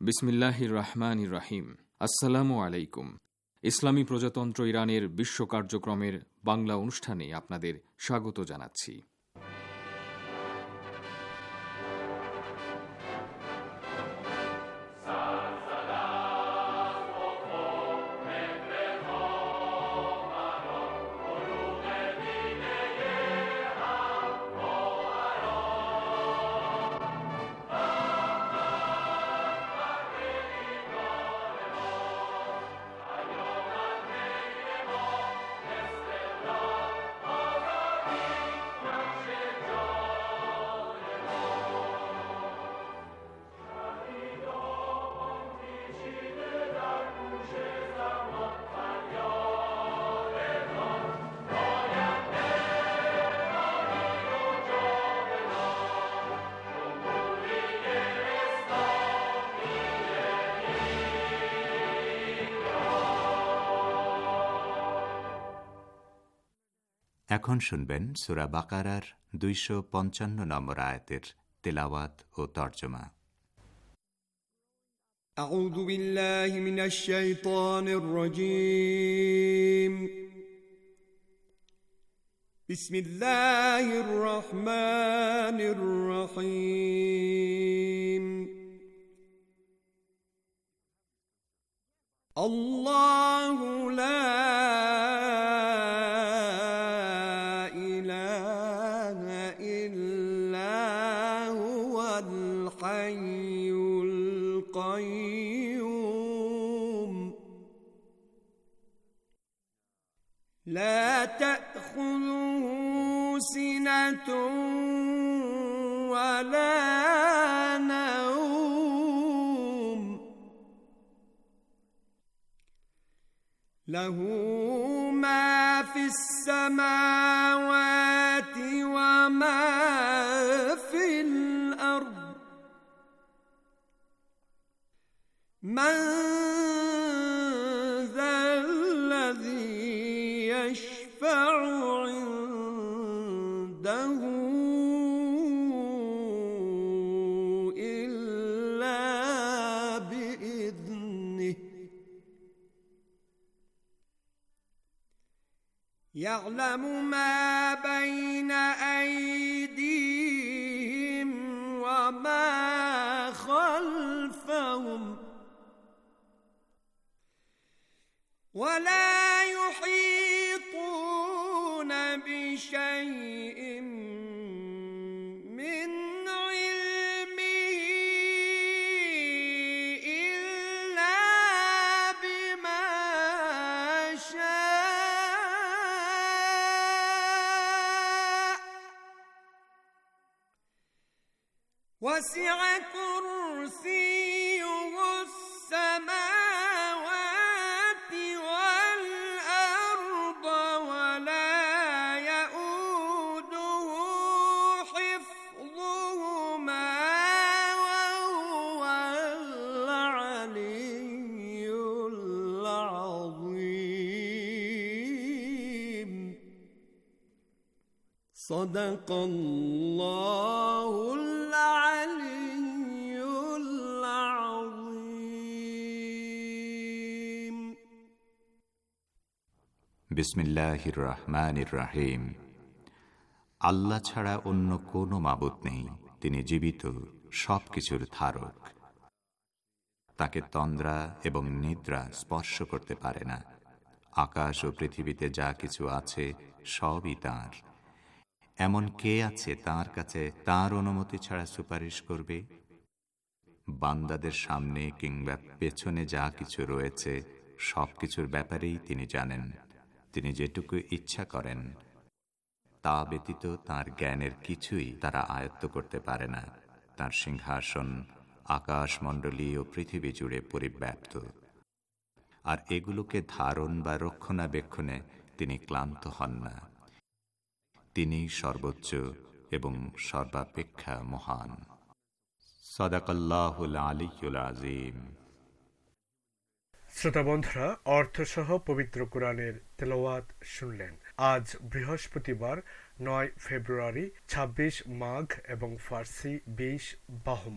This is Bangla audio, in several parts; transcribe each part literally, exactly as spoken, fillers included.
বিসমিল্লাহির রহমানির রহিম। আসসালামু আলাইকুম। ইসলামী প্রজাতন্ত্র ইরানের বিশ্ব কার্যক্রমের বাংলা অনুষ্ঠানে আপনাদের স্বাগত জানাচ্ছি। এখন শুনবেন সূরা বাকারার দুইশো পঞ্চান্ন নম্বর আয়াতের তেলাওয়াত ও তর্জমা। আউযু বিল্লাহি মিনাশ শাইতানির রাজীম। বিসমিল্লাহির রহমানির রহিম। আল্লাহু লা لا تأخذه سنة ولا نوم له ما في السماوات وما في الأرض من يشفع عنده إلا بإذنه يعلم ما بين أيديهم وما خلفهم ولا يحيطون بشيء من علمه إلا بما شاء وسع كرسيه السماوات والأرض ولا يؤوده حفظهما وهو العلي العظيم. صدق الله العلي العظيم. বিসমিল্লাহির রহমানির রহিম। আল্লাহ ছাড়া অন্য কোনো মাবুদ নেই, তিনি জীবিত, সব কিছুর ধারক। তাকে তন্দ্রা এবং নিদ্রা স্পর্শ করতে পারে না। আকাশ ও পৃথিবীতে যা কিছু আছে সবই তাঁর। এমন কে আছে তাঁর কাছে তাঁর অনুমতি ছাড়া সুপারিশ করবে? বান্দাদের সামনে কিংবা পেছনে যা কিছু রয়েছে সব কিছুর ব্যাপারেই তিনি জানেন। তিনি যেটুকু ইচ্ছা করেন তা ব্যতীত তাঁর জ্ঞানের কিছুই তারা আয়ত্ত করতে পারে না। তাঁর সিংহাসন আকাশমণ্ডলী ও পৃথিবী জুড়ে পরিব্যাপ্ত, আর এগুলোকে ধারণ বা রক্ষণাবেক্ষণে তিনি ক্লান্ত হন না। তিনি সর্বোচ্চ এবং সর্বাপেক্ষা মহান। সাদাকাল্লাহুল আলিয়্যুল আযীম। শ্রোতা বন্ধুরা, অর্থসহ পবিত্র কোরআনের তেলাওয়াত শুনলেন। আজ বৃহস্পতিবার নয় ফেব্রুয়ারি, ছাব্বিশ মাঘ এবং ফার্সি বিশ বাহমান।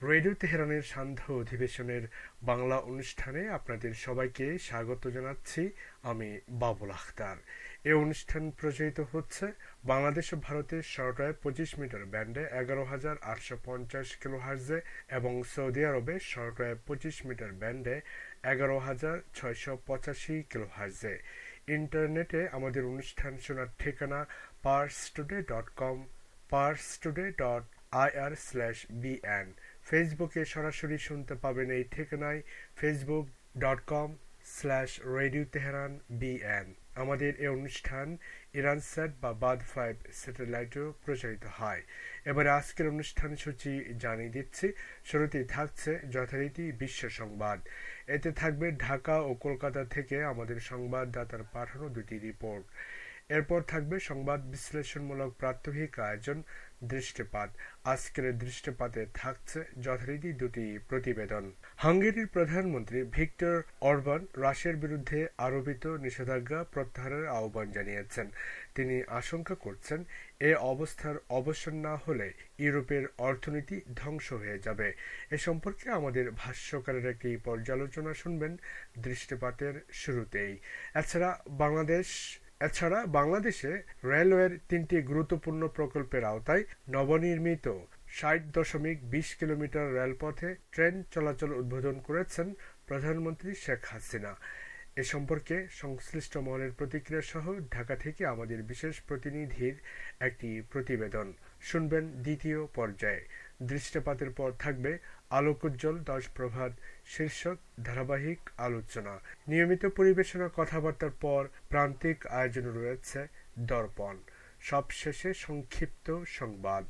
রেডিও তেহরানের সান্ধ্য অধিবেশনের বাংলা অনুষ্ঠানে আপনাদের সবাইকে স্বাগত জানাচ্ছি। আমি বাবুল আখতার। এই অনুষ্ঠান প্রচারিত হচ্ছে বাংলাদেশ ও ভারতের শর্টওয়েভ পঁচিশ মিটার ব্যান্ডে এগারো হাজার আটশো পঞ্চাশ কিলোহার্জে এবং সৌদি আরবে শর্টওয়েভ পঁচিশ মিটার ব্যান্ডে এগারো হাজার ছয়শো পঁচাশি কিলোহার্জে। ইন্টারনেটে আমাদের অনুষ্ঠান শোনার ঠিকানা Pars Today dot com, Pars Today dot IR slash BN. ফেসবুকে সরাসরি শুনতে পাবেন এই ঠিকানায় Facebook dot com slash radio Tehran BN. আমাদের এই অনুষ্ঠান ইরান স্যাট বা বাদ ফাইভ স্যাটেলাইটেও প্রচারিত হয়। এবারে আজকের অনুষ্ঠান সূচি জানিয়ে দিচ্ছি। শুরুতেই থাকছে যথারীতি বিশ্ব সংবাদ। এতে থাকবে ঢাকা ও কলকাতা থেকে আমাদের সংবাদদাতার পাঠানো দুটি রিপোর্ট। এরপর থাকবে সংবাদ বিশ্লেষণমূলক প্রাত্যহিক আয়োজন দৃষ্টিপাত। আজকের দৃষ্টিপাতে থাকছে যথারীতি দুটি প্রতিবেদন। হাঙ্গেরির প্রধানমন্ত্রী ভিক্টর অরবান রাশিয়ার বিরুদ্ধে আরোপিত নিষেধাজ্ঞা প্রত্যাহারের আহ্বান জানিয়েছেন। তিনি আশঙ্কা করছেন এ অবস্থার অবসান না হলে ইউরোপের অর্থনীতি ধ্বংস হয়ে যাবে। এ সম্পর্কে আমাদের ভাষ্যকারের একটি পর্যালোচনা শুনবেন দৃষ্টিপাতের শুরুতেই। এছাড়া বাংলাদেশ এছাড়া বাংলাদেশে রেলওয়ের তিনটি গুরুত্বপূর্ণ প্রকল্পের আওতায় নবনির্মিত ষাট দশমিক বিশ কিলোমিটার রেলপথে ট্রেন চলাচল উদ্বোধন করেছেন প্রধানমন্ত্রী শেখ হাসিনা। এ সম্পর্কে সংশ্লিষ্ট মহলের প্রতিক্রিয়া সহ ঢাকা থেকে আমাদের বিশেষ প্রতিনিধির একটি প্রতিবেদন শুনবেন দ্বিতীয় পর্যায়ে। দৃষ্টিপাতের পর থাকবে আলোকোজ্জ্বল দশ প্রভাত শীর্ষক ধারাবাহিক আলোচনা। নিয়মিত পরিবেশনা কথাবার্তার পর প্রান্তিক আয়োজন রয়েছে দর্পণ। সবশেষে সংক্ষিপ্ত সংবাদ।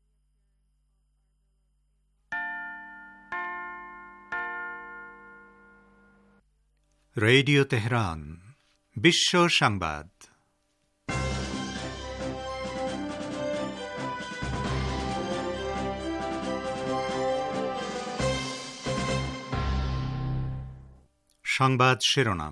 রেডিও তেহরান বিশ্ব সংবাদ। সংবাদ শিরোনাম।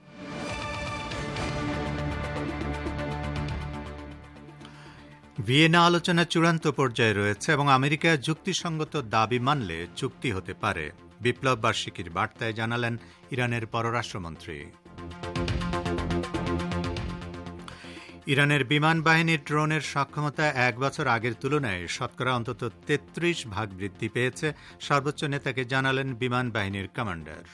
ভিয়েনা আলোচনা চূড়ান্ত পর্যায়ে রয়েছে এবং আমেরিকা যুক্তিসঙ্গত দাবি মানলে চুক্তি হতে পারে, বিপ্লব বার্ষিকীর বার্তায় জানালেন ইরানের পররাষ্ট্রমন্ত্রী। ইরানের বিমান বাহিনীর ড্রোনের সক্ষমতা এক বছর আগের তুলনায় শতকরা অন্তত তেত্রিশ ভাগ বৃদ্ধি পেয়েছে, সর্বোচ্চ নেতাকে জানালেন বিমান বাহিনীর কমান্ডার।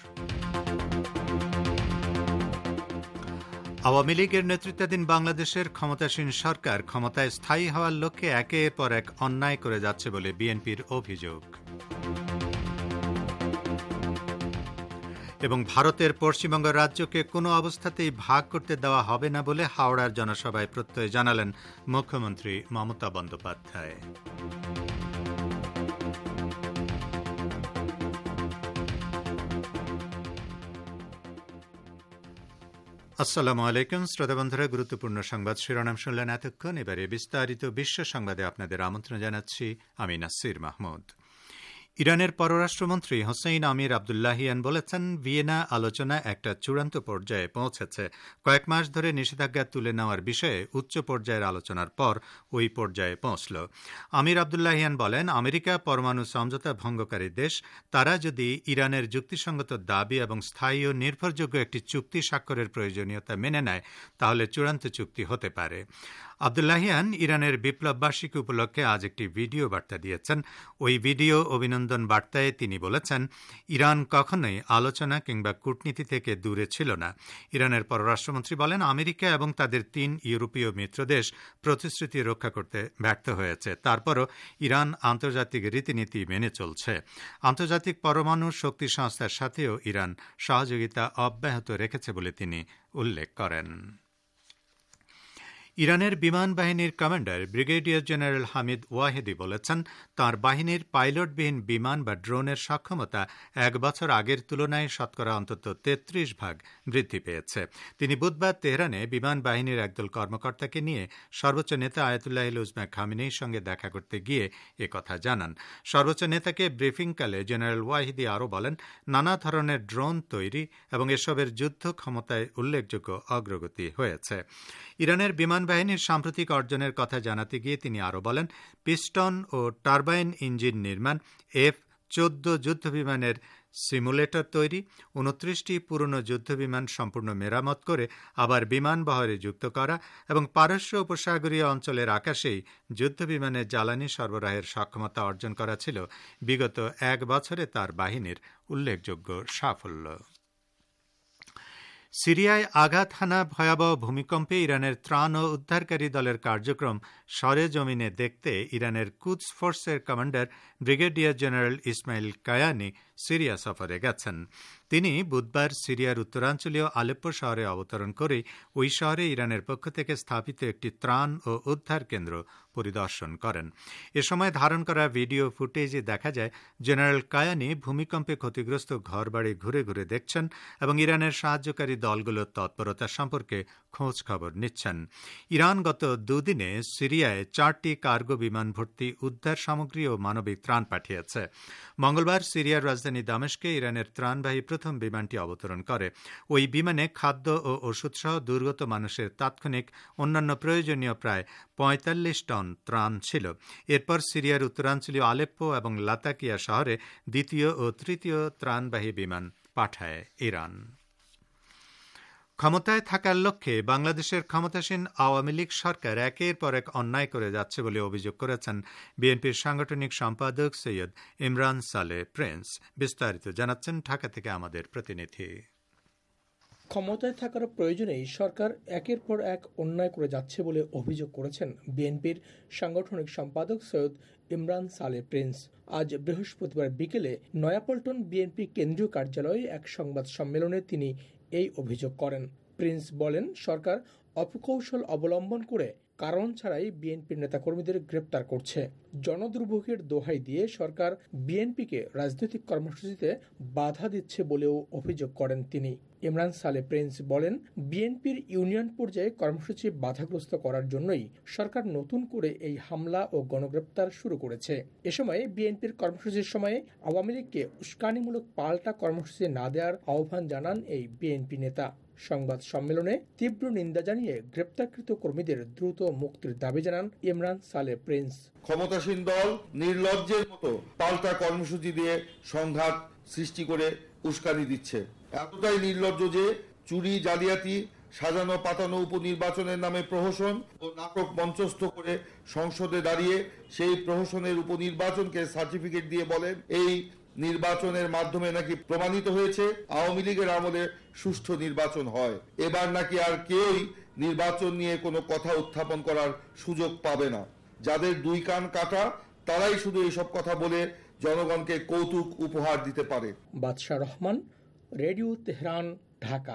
আওয়ামী লীগের নেতৃত্বাধীন বাংলাদেশের ক্ষমতাসীন সরকার ক্ষমতায় স্থায়ী হওয়ার লক্ষ্যে একের পর এক অন্যায় করে যাচ্ছে বলে বিএনপির অভিযোগ। এবং ভারতের পশ্চিমবঙ্গ রাজ্যকে কোনো অবস্থাতেই ভাগ করতে দেওয়া হবে না বলে হাওড়ার জনসভায় প্রত্যয় জানালেন মুখ্যমন্ত্রী মমতা বন্দ্যোপাধ্যায়। আসসালামু আলাইকুম শ্রোতা বন্ধুরা, গুরুত্বপূর্ণ সংবাদ শিরোনাম শুনলেন এতক্ষণ। এবারে বিস্তারিত বিশ্ব সংবাদে আপনাদের আমন্ত্রণ জানাচ্ছি আমি নাসির মাহমুদ। ইরানের পররাষ্ট্রমন্ত্রী হোসেইন আমির আবদুল্লাহিয়ান বলেছেন, ভিয়েনা আলোচনা একটা চূড়ান্ত পর্যায়ে পৌঁছেছে। কয়েক মাস ধরে নিষেধাজ্ঞা তুলে নেওয়ার বিষয়ে উচ্চ পর্যায়ের আলোচনার পর ওই পর্যায়ে পৌঁছল। আমির আবদুল্লাহিয়ান বলেন, আমেরিকা পরমাণু সমঝোতা ভঙ্গকারী দেশ। তারা যদি ইরানের যুক্তিসঙ্গত দাবি এবং স্থায়ী ও নির্ভরযোগ্য একটি চুক্তি স্বাক্ষরের প্রয়োজনীয়তা মেনে নেয়, তাহলে চূড়ান্ত চুক্তি হতে পারে। আবদুল্লাহিয়ান ইরানের বিপ্লব বার্ষিকী উপলক্ষে আজ একটি ভিডিও বার্তা দিয়েছেন। ওই ভিডিও অভিনন্দন বার্তায় তিনি বলেছেন, ইরান কখনোই আলোচনা কিংবা কূটনীতি থেকে দূরে ছিল না। ইরানের পররাষ্ট্রমন্ত্রী বলেন, আমেরিকা এবং তাদের তিন ইউরোপীয় মিত্রদেশ প্রতিশ্রুতি রক্ষা করতে ব্যর্থ হয়েছে। তারপরও ইরান আন্তর্জাতিক রীতিনীতি মেনে চলছে। আন্তর্জাতিক পরমাণু শক্তি সংস্থার সাথেও ইরান সহযোগিতা অব্যাহত রেখেছে বলে তিনি উল্লেখ করেন। ইরানের বিমান বাহিনীর commander brigadier general Hamid Vahedi বলেছেন, তাঁর বাহিনীর পাইলটবিহীন বিমান বা ড্রোনের সক্ষমতা এক বছর আগের তুলনায় শতকরা অন্তত তেত্রিশ ভাগ বৃদ্ধি পেয়েছে। তিনি বুধবার তেহরানে বিমান বাহিনীর একদল কর্মকর্তাকে নিয়ে সর্বোচ্চ নেতা আয়াতুল্লাহ উজমা খামেনেইর সঙ্গে দেখা করতে গিয়ে একথা জানান। সর্বোচ্চ নেতাকে ব্রিফিংকালে জেনারেল ওয়াহিদি আরও বলেন, নানা ধরনের ড্রোন তৈরি এবং এসবের যুদ্ধ ক্ষমতায় উল্লেখযোগ্য অগ্রগতি হয়েছে। ইরানের বিমান বাহিনীর সাম্প্রতিক অর্জনের কথা জানাতে গিয়ে তিনি আরও বলেন, পিস্টন ও টারবাইন ইঞ্জিন নির্মাণ, এফ চোদ্দ যুদ্ধবিমানের সিমুলেটর তৈরি, উনত্রিশটি পুরনো যুদ্ধবিমান সম্পূর্ণ মেরামত করে আবার বিমান বহরে যুক্ত করা এবং পারস্য উপসাগরীয় অঞ্চলের আকাশেই যুদ্ধবিমানের জ্বালানি সরবরাহের সক্ষমতা অর্জন করা ছিল বিগত এক বছরে তার বাহিনীর উল্লেখযোগ্য সাফল্য। সিরিয়ায় আঘাত হানা ভয়াবহ ভূমিকম্পে ইরানের ত্রাণ ও উদ্ধারকারী দলের কার্যক্রম সরেজমিনে দেখতে ইরানের কুদস ফোর্সের commander brigadier general Ismail Qaani Syria সফরে গেছেন। তিনি বুধবার সিরিয়ার উত্তরাঞ্চলীয় আলেপ্পো শহরে অবতরণ করে ওই শহরে ইরানের পক্ষ থেকে স্থাপিত একটি ত্রাণ ও উদ্ধার কেন্দ্র পরিদর্শন করেন। এ সময় ধারণ করা ভিডিও ফুটেজে দেখা যায় জেনারেল কায়ানি ভূমিকম্পে ক্ষতিগ্রস্ত ঘরবাড়ি ঘুরে ঘুরে দেখছেন এবং ইরানের সাহায্যকারী দলগুলোর তৎপরতা সম্পর্কে খোঁজ খবর নিচ্ছেন। ইরান গত দুদিনে সিরিয়ায় চারটি কার্গো বিমান ভর্তি উদ্ধার সামগ্রী ও মানবিক ত্রাণ পাঠিয়েছে। মঙ্গলবার সিরিয়ার রাজধানী দামেস্কে ইরানের ত্রাণবাহী প্রথম বিমানটি অবতরণ করে। ওই বিমানে খাদ্য ও ওষুধসহ দুর্গত মানুষের তাৎক্ষণিক অন্যান্য প্রয়োজনীয় প্রায় পঁয়তাল্লিশ টন ত্রাণ ছিল। এরপর সিরিয়ার উত্তরাঞ্চলীয় আলেপ্পো এবং লাতাকিয়া শহরে দ্বিতীয় ও তৃতীয় ত্রাণবাহী বিমান পাঠায় ইরান। ক্ষমতায় থাকার লক্ষ্যে বাংলাদেশের ক্ষমতাসীন আওয়ামী লীগ সরকার একের পর এক অন্যায় করে যাচ্ছে বলে অভিযোগ করেছেন বিএনপির সাংগঠনিক সম্পাদক সৈয়দ ইমরান সালেহ প্রিন্স। বিস্তারিত জানাচ্ছেন ঢাকা থেকে আমাদের প্রতিনিধি। ক্ষমতায় থাকার প্রয়োজনেই সরকার একের পর এক অন্যায় করে যাচ্ছে বলে অভিযোগ করেছেন বিএনপির সাংগঠনিক সম্পাদক সৈয়দ ইমরান সালেহ প্রিন্স। আজ বৃহস্পতিবার বিকেলে নয়াপল্টন বিএনপি কেন্দ্রীয় কার্যালয়ে এক সংবাদ সম্মেলনে তিনি এই অভিযোগ করেন। প্রিন্স বলেন, সরকার অপকৌশল অবলম্বন করে কারণ ছাড়াই বিএনপির নেতাকর্মীদের গ্রেপ্তার করছে। জনদুর্ভোগের দোহাই দিয়ে সরকার বিএনপিকে রাজনৈতিক কর্মসূচিতে বাধা দিচ্ছে বলেও অভিযোগ করেন তিনি। ইমরান সালেহ প্রিন্স বলেন, বিএনপির ইউনিয়ন পর্যায়ে কর্মসূচি বাধাগ্রস্ত করার জন্যই সরকার নতুন করে এই হামলা ও গণগ্রেপ্তার শুরু করেছে। এ সময় বিএনপির কর্মসূচির সময়ে আওয়ামী লীগকে উস্কানিমূলক পাল্টা কর্মসূচি না দেওয়ার আহ্বান জানান এই বিএনপি নেতা। সংবাদ সম্মেলনে তীব্র নিন্দা জানিয়ে গ্রেপ্তারকৃত কর্মীদের দ্রুত মুক্তির দাবি জানান ইমরান সালেহ প্রিন্স। ক্ষমতাসীন দল নির্লজ্জের মতো পাল্টা কর্মসূচি দিয়ে সংঘাত সৃষ্টি করে উস্কানি দিচ্ছে। এতটাই নির্লজ্জ যে চুরি, জালিয়াতি, সাজানো পাতানো উপনির্বাচনের নামে প্রহসন ও নাটক মঞ্চস্থ করে সংসদে দাঁড়িয়ে সেই প্রহসনের উপনির্বাচনকে সার্টিফিকেট দিয়ে বলেন এই নির্বাচনের মাধ্যমে নাকি প্রমাণিত হয়েছে আওয়ামী লীগের আমলে সুষ্ঠু নির্বাচন হয়। এবার নাকি আর কেউই নির্বাচন নিয়ে কোনো কথা উত্থাপন করার সুযোগ পাবে না। যাদের দুই কান কাটা তারাই শুধু এইসব কথা বলে জনগণকে কৌতুক উপহার দিতে পারে। বাদশাহ রহমান, রেডিও তেহরান, ঢাকা।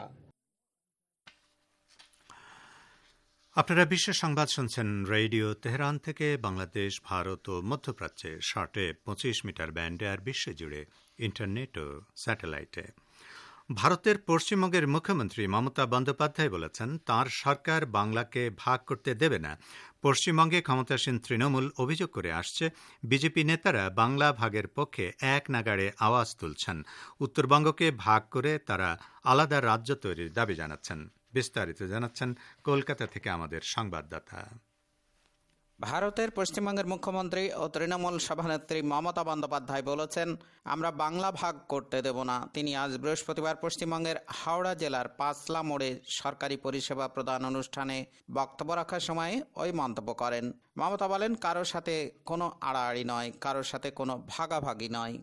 আপনারা বিশ্ব সংবাদ শুনছেন রেডিও তেহরান থেকে। বাংলাদেশ, ভারত ও মধ্যপ্রাচ্যে শর্টে পঁচিশ মিটার ব্যান্ডে আর বিশ্বজুড়ে ইন্টারনেট ও স্যাটেলাইটে। ভারতের পশ্চিমবঙ্গের মুখ্যমন্ত্রী মমতা বন্দ্যোপাধ্যায় বলেছেন, তাঁর সরকার বাংলাকে ভাগ করতে দেবে না। পশ্চিমবঙ্গে ক্ষমতাসীন তৃণমূল অভিযোগ করে আসছে, বিজেপি নেতারা বাংলা ভাগের পক্ষে এক নাগাড়ে আওয়াজ তুলছেন। উত্তরবঙ্গকে ভাগ করে তারা আলাদা রাজ্য তৈরির দাবি জানাচ্ছেন। বিস্তারিত জানাচ্ছেন কলকাতা থেকে আমাদের সংবাদদাতা। ভারতের পশ্চিমবঙ্গের মুখ্যমন্ত্রী ও তৃণমূল সভানেত্রী মমতা বন্দ্যোপাধ্যায় বলেছেন, আমরা বাংলা ভাগ করতে দেব না। তিনি আজ বৃহস্পতিবার পশ্চিমবঙ্গের হাওড়া জেলার পাঁচলা মোড়ে সরকারি পরিষেবা প্রদান অনুষ্ঠানে বক্তব্য রাখার সময় ওই মন্তব্য করেন। মমতা বলেন, কারোর সাথে কোনো আড়াআড়ি নয়, কারোর সাথে কোনো ভাগাভাগি নয়।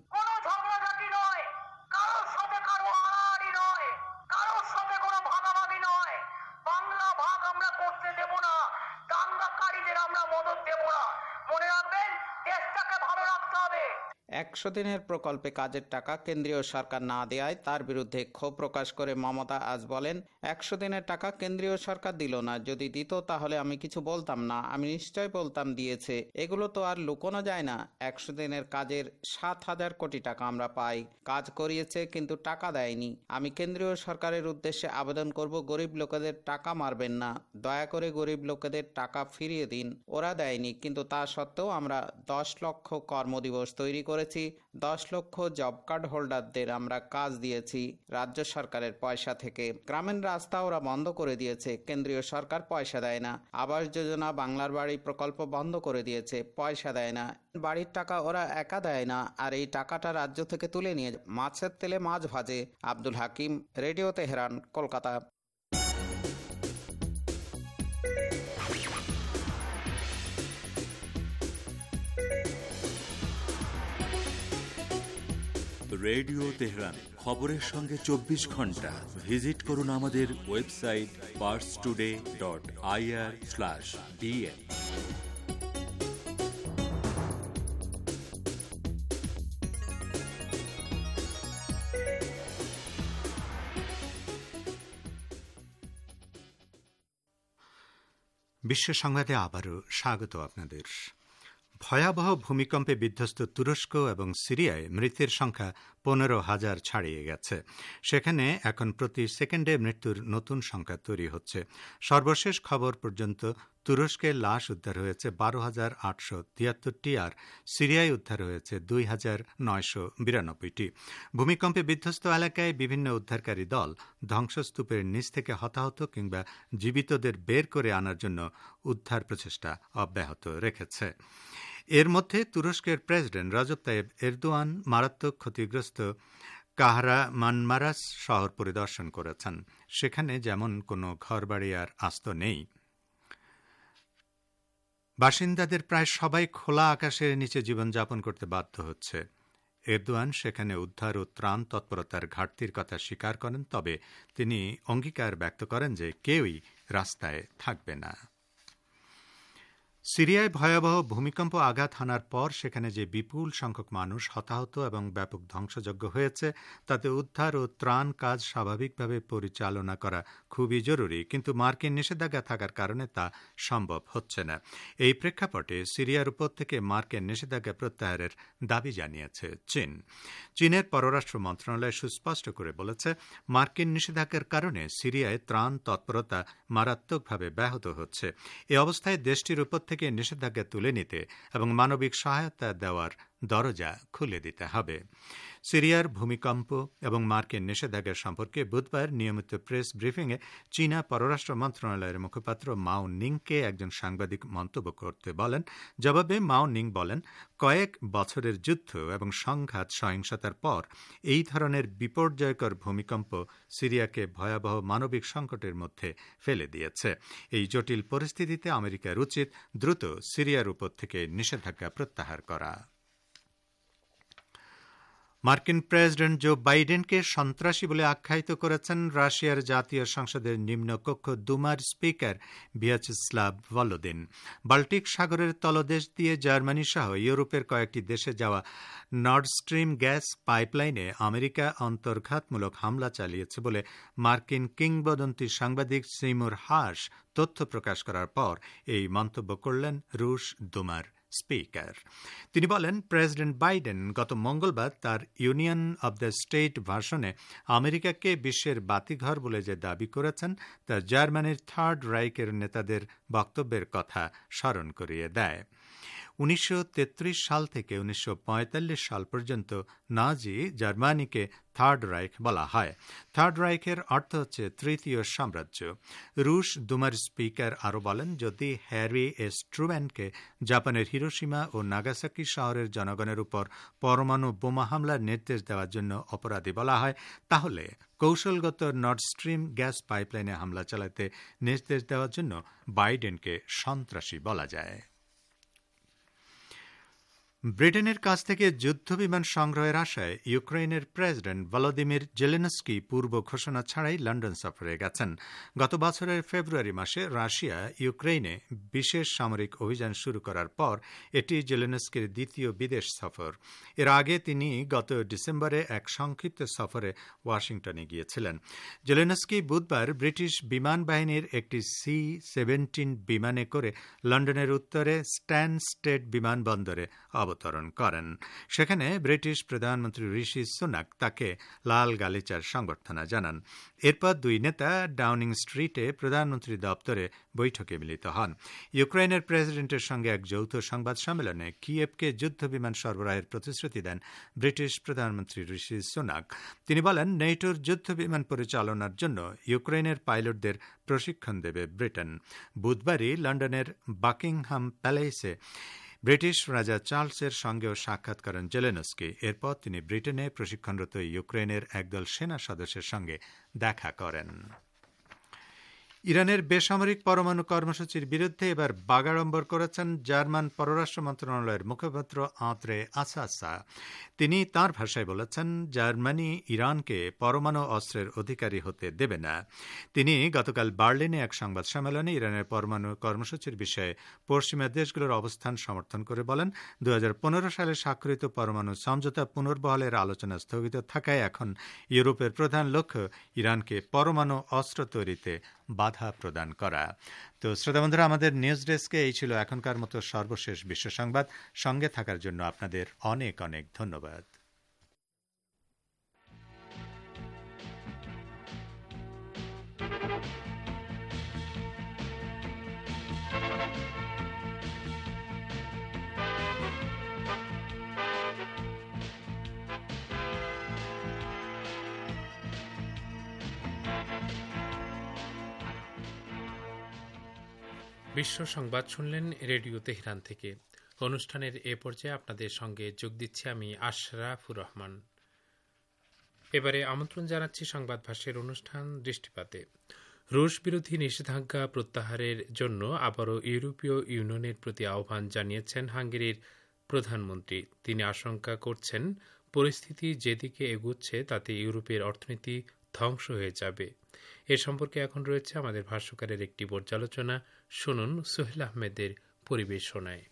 একশো দিনের প্রকল্পে কাজের টাকা কেন্দ্রীয় সরকার না দেওয়ায় তার বিরুদ্ধে ক্ষোভ প্রকাশ করে মমতা আজ বলেন, একশো দিনের টাকা কেন্দ্রীয় সরকার দিল না, যদি দিত তাহলে আমি কিছু বলতাম না, আমি নিশ্চয় বলতাম দিয়েছে। এগুলো তো আর লুকোনো যায় না। একশো দিনের কাজের সাত হাজার কোটি টাকা আমরা পাই। কাজ করিয়েছে কিন্তু টাকা দেয়নি। আমি কেন্দ্রীয় সরকারের উদ্দেশ্যে আবেদন করব, গরিব লোকেদের টাকা মারবেন না, দয়া করে গরিব লোকেদের টাকা ফিরিয়ে দিন। ওরা দেয়নি, কিন্তু তা সত্ত্বেও আমরা দশ লক্ষ কর্ম কর্মদিবস তৈরি করেছি, দশ লক্ষ জব কার্ড হোল্ডারদের আমরা কাজ দিয়েছি রাজ্য সরকারের পয়সা থেকে। গ্রামীণ রাস্তা ওরা বন্ধ করে দিয়েছে, কেন্দ্রীয় সরকার পয়সা দেয় না। আবাস যোজনা, বাংলার বাড়ি প্রকল্প বন্ধ করে দিয়েছে, পয়সা দেয় না। বাড়ির টাকা ওরা একা দেয় না, আর এই টাকাটা রাজ্য থেকে তুলে নিয়ে মাছের তেলে মাছ ভাজে। Abdul Hakim, radio Tehran, Kolkata. Radio Tehran, খবরের সঙ্গে চব্বিশ ঘন্টা। ভিজিট করুন আমাদের website Pars Today dot IR slash DN. বিশ্ব সংবাদে আবারও স্বাগত আপনাদের। ভয়াবহ ভূমিকম্পে বিধ্বস্ত তুরস্ক এবং সিরিয়ায় মৃতের সংখ্যা পনেরো হাজার ছাড়িয়ে গেছে। সেখানে এখন প্রতি সেকেন্ডে মৃত্যুর নতুন সংখ্যা তৈরি হচ্ছে। সর্বশেষ খবর পর্যন্ত তুরস্কের লাশ উদ্ধার হয়েছে বারো হাজার আটশো তিয়াত্তরটি, আর সিরিয়ায় উদ্ধার হয়েছে দুই হাজার নয়শো বিরানব্বইটি। ভূমিকম্পে বিধ্বস্ত এলাকায় বিভিন্ন উদ্ধারকারী দল ধ্বংসস্তূপের নিচ থেকে হতাহত কিংবা জীবিতদের বের করে আনার জন্য উদ্ধার প্রচেষ্টা অব্যাহত রেখেছে। এর মধ্যে তুরস্কের প্রেসিডেন্ট রজব তাইয়েব এরদোয়ান মারাত্মক ক্ষতিগ্রস্ত কাহরামানমারাস শহর পরিদর্শন করেছেন। সেখানে যেমন কোনো ঘরবাড়ি আর আস্ত নেই। বাসিন্দাদের প্রায় সবাই খোলা আকাশের নিচে জীবনযাপন করতে বাধ্য হচ্ছে। এরদোয়ান সেখানে উদ্ধার ও ত্রাণ তৎপরতার ঘাটতির কথা স্বীকার করেন, তবে তিনি অঙ্গীকার ব্যক্ত করেন যে কেউই রাস্তায় থাকবে না। সিরিয়ায় ভয়াবহ ভূমিকম্প আঘাত হানার পর সেখানে যে বিপুল সংখ্যক মানুষ হতাহত এবং ব্যাপক ধ্বংসযজ্ঞ হয়েছে, তাতে উদ্ধার ও ত্রাণ কাজ স্বাভাবিকভাবে পরিচালনা করা খুবই জরুরি, কিন্তু মার্কিন নিষেধাজ্ঞা থাকার কারণে তা সম্ভব হচ্ছে না। এই প্রেক্ষাপটে সিরিয়ার উপর থেকে মার্কিন নিষেধাজ্ঞা প্রত্যাহারের দাবি জানিয়েছে চীন। চীনের পররাষ্ট্র মন্ত্রণালয় সুস্পষ্ট করে বলেছে, মার্কিন নিষেধাজ্ঞার কারণে সিরিয়ায় ত্রাণ তৎপরতা মারাত্মকভাবে ব্যাহত হচ্ছে। এ অবস্থায় দেশটির উপর থেকে নিষেধাজ্ঞা তুলে নিতে এবং মানবিক সহায়তা দেওয়ার দরজা খুলে দিতে হবে। সিরিয়ার ভূমিকম্প এবং মার্কিন নিষেধাজ্ঞা সম্পর্কে বুধবার নিয়মিত প্রেস ব্রিফিংয়ে চীনা পররাষ্ট্র মন্ত্রণালয়ের মুখপাত্র মাও নিংকে একজন সাংবাদিক মন্তব্য করতে বলেন। জবাবে মাও নিং বলেন, কয়েক বছরের যুদ্ধ এবং সংঘাত সহিংসতার পর এই ধরনের বিপর্যয়কর ভূমিকম্প সিরিয়াকে ভয়াবহ মানবিক সংকটের মধ্যে ফেলে দিয়েছে। এই জটিল পরিস্থিতিতে আমেরিকার উচিত দ্রুত সিরিয়ার উপর থেকে নিষেধাজ্ঞা প্রত্যাহার করা। মার্কিন প্রেসিডেন্ট জো বাইডেনকে সন্ত্রাসী বলে আখ্যায়িত করেছেন রাশিয়ার জাতীয় সংসদের নিম্নকক্ষ দুমার স্পিকার ভিয়াচেস্লাভ ভলোদিন। বাল্টিক সাগরের তলদেশ দিয়ে জার্মানি সহ ইউরোপের কয়েকটি দেশে যাওয়া নর্ড স্ট্রিম গ্যাস পাইপলাইনে আমেরিকা অন্তর্ঘাতমূলক হামলা চালিয়েছে বলে মার্কিন কিংবদন্তি সাংবাদিক সিমুর হাস তথ্য প্রকাশ করার পর এই মন্তব্য করলেন রুশ দুমার স্পিকার। তিনি বলেন, প্রেসিডেন্ট বাইডেন গত মঙ্গলবার তার ইউনিয়ন অব দ্য স্টেট ভাষণে আমেরিকাকে বিশ্বের বাতিঘর বলে যে দাবি করেছেন, তা জার্মানির থার্ড রাইকের নেতাদের বক্তব্যের কথা স্মরণ করিয়ে দেয়। উনিশশো তেত্রিশ সাল থেকে উনিশশো পঁয়তাল্লিশ সাল পর্যন্ত নাজি জার্মানিকে থার্ড রাইখ বলা হয়। থার্ড রাইখের অর্থ হচ্ছে তৃতীয় সাম্রাজ্য। রুশ দুমার স্পিকার আরও বলেন, যদি হ্যারি এস ট্রুম্যানকে জাপানের হিরোশিমা ও নাগাসাকি শহরের জনগণের উপর পরমাণু বোমা হামলার নির্দেশ দেওয়ার জন্য অপরাধী বলা হয়, তাহলে কৌশলগত নর্ড স্ট্রিম গ্যাস পাইপলাইনে হামলা চালাতে নির্দেশ দেওয়ার জন্য বাইডেনকে সন্ত্রাসী বলা যায়। ব্রিটেনের কাছ থেকে যুদ্ধবিমান সংগ্রহের আশায় ইউক্রেনের প্রেসিডেন্ট ভলোদিমির জেলেনস্কি পূর্ব ঘোষণা ছাড়াই লন্ডন সফরে গেছেন। গত বছরের ফেব্রুয়ারি মাসে রাশিয়া ইউক্রেনে বিশেষ সামরিক অভিযান শুরু করার পর এটি জেলেনস্কির দ্বিতীয় বিদেশ সফর। এর আগে তিনি গত ডিসেম্বরে এক সংক্ষিপ্ত সফরে ওয়াশিংটনে গিয়েছিলেন। জেলেনস্কি বুধবার ব্রিটিশ বিমান বাহিনীর একটি সি সেভেন্টিন বিমানে করে লন্ডনের উত্তরে স্ট্যানস্টেড বিমানবন্দরে অবতরণ অবতরণ করেন। সেখানে ব্রিটিশ প্রধানমন্ত্রী ঋষি সুনাক তাকে লাল গালিচার সংবর্ধনা জানান। এরপর দুই নেতা ডাউনিং স্ট্রিটে প্রধানমন্ত্রী দপ্তরে বৈঠকে মিলিত হন। ইউক্রেনের প্রেসিডেন্টের সঙ্গে এক যৌথ সংবাদ সম্মেলনে কিয়েভকে যুদ্ধ বিমান সরবরাহের প্রতিশ্রুতি দেন ব্রিটিশ প্রধানমন্ত্রী ঋষি সুনাক। তিনি বলেন, নেটোর যুদ্ধ বিমান পরিচালনার জন্য ইউক্রেনের পাইলটদের প্রশিক্ষণ দেবে ব্রিটেন। বুধবারই লন্ডনের বাকিংহাম প্যালেসে ব্রিটিশ রাজা চার্লসের সঙ্গেও সাক্ষাৎ করেন জেলেনস্কি। এরপর তিনি ব্রিটেনে প্রশিক্ষণরত ইউক্রেনের একদল সেনা সদস্যের সঙ্গে দেখা করেন। ইরানের বেসামরিক পরমাণু কর্মসূচির বিরুদ্ধে এবার বাগাড়ম্বর করেছেন জার্মান পররাষ্ট্র মন্ত্রণালয়ের মুখপাত্র আঁদ্রে আসাসা। তিনি তাঁর ভাষায় বলেছেন, জার্মানি ইরানকে পরমাণু অস্ত্রের অধিকারী হতে দেবে না। তিনি গতকাল বার্লিনে এক সংবাদ সম্মেলনে ইরানের পরমাণু কর্মসূচির বিষয়ে পশ্চিমা দেশগুলোর অবস্থান সমর্থন করে বলেন, দু হাজার পনেরো সালে স্বাক্ষরিত পরমাণু সমঝোতা পুনর্বহালের আলোচনা স্থগিত থাকায় এখন ইউরোপের প্রধান লক্ষ্য ইরানকে পরমাণু অস্ত্র তৈরিতে বাধা প্রদান করা। তো শ্রোতা বন্ধুরা, আমাদের নিউজ ডেস্কে এই ছিল এখনকার মতো সর্বশেষ বিশ্ব সংবাদ। সঙ্গে থাকার জন্য আপনাদের অনেক অনেক ধন্যবাদ। বিশ্ব সংবাদ শুনলেন রেডিও তেহরান থেকে। অনুষ্ঠানের এ পর্যায়ে আপনাদের সঙ্গে যোগ দিচ্ছি আমি আশরাফুর রহমান। এবারে আমন্ত্রণ জানাচ্ছি সংবাদ ভাষ্যের অনুষ্ঠান দৃষ্টিপাতে। রুশ বিরোধী নিষেধাজ্ঞা প্রত্যাহারের জন্য আবারও ইউরোপীয় ইউনিয়নের প্রতি আহ্বান জানিয়েছেন হাঙ্গেরির প্রধানমন্ত্রী। তিনি আশঙ্কা করছেন, পরিস্থিতি যেদিকে এগুচ্ছে তাতে ইউরোপের অর্থনীতি ধ্বংস হয়ে যাবে। এ সম্পর্কে এখন রয়েছে আমাদের ভাষ্যকারের একটি পর্যালোচনা। শুনুন সোহেল আহমেদের পরিবেশনায়।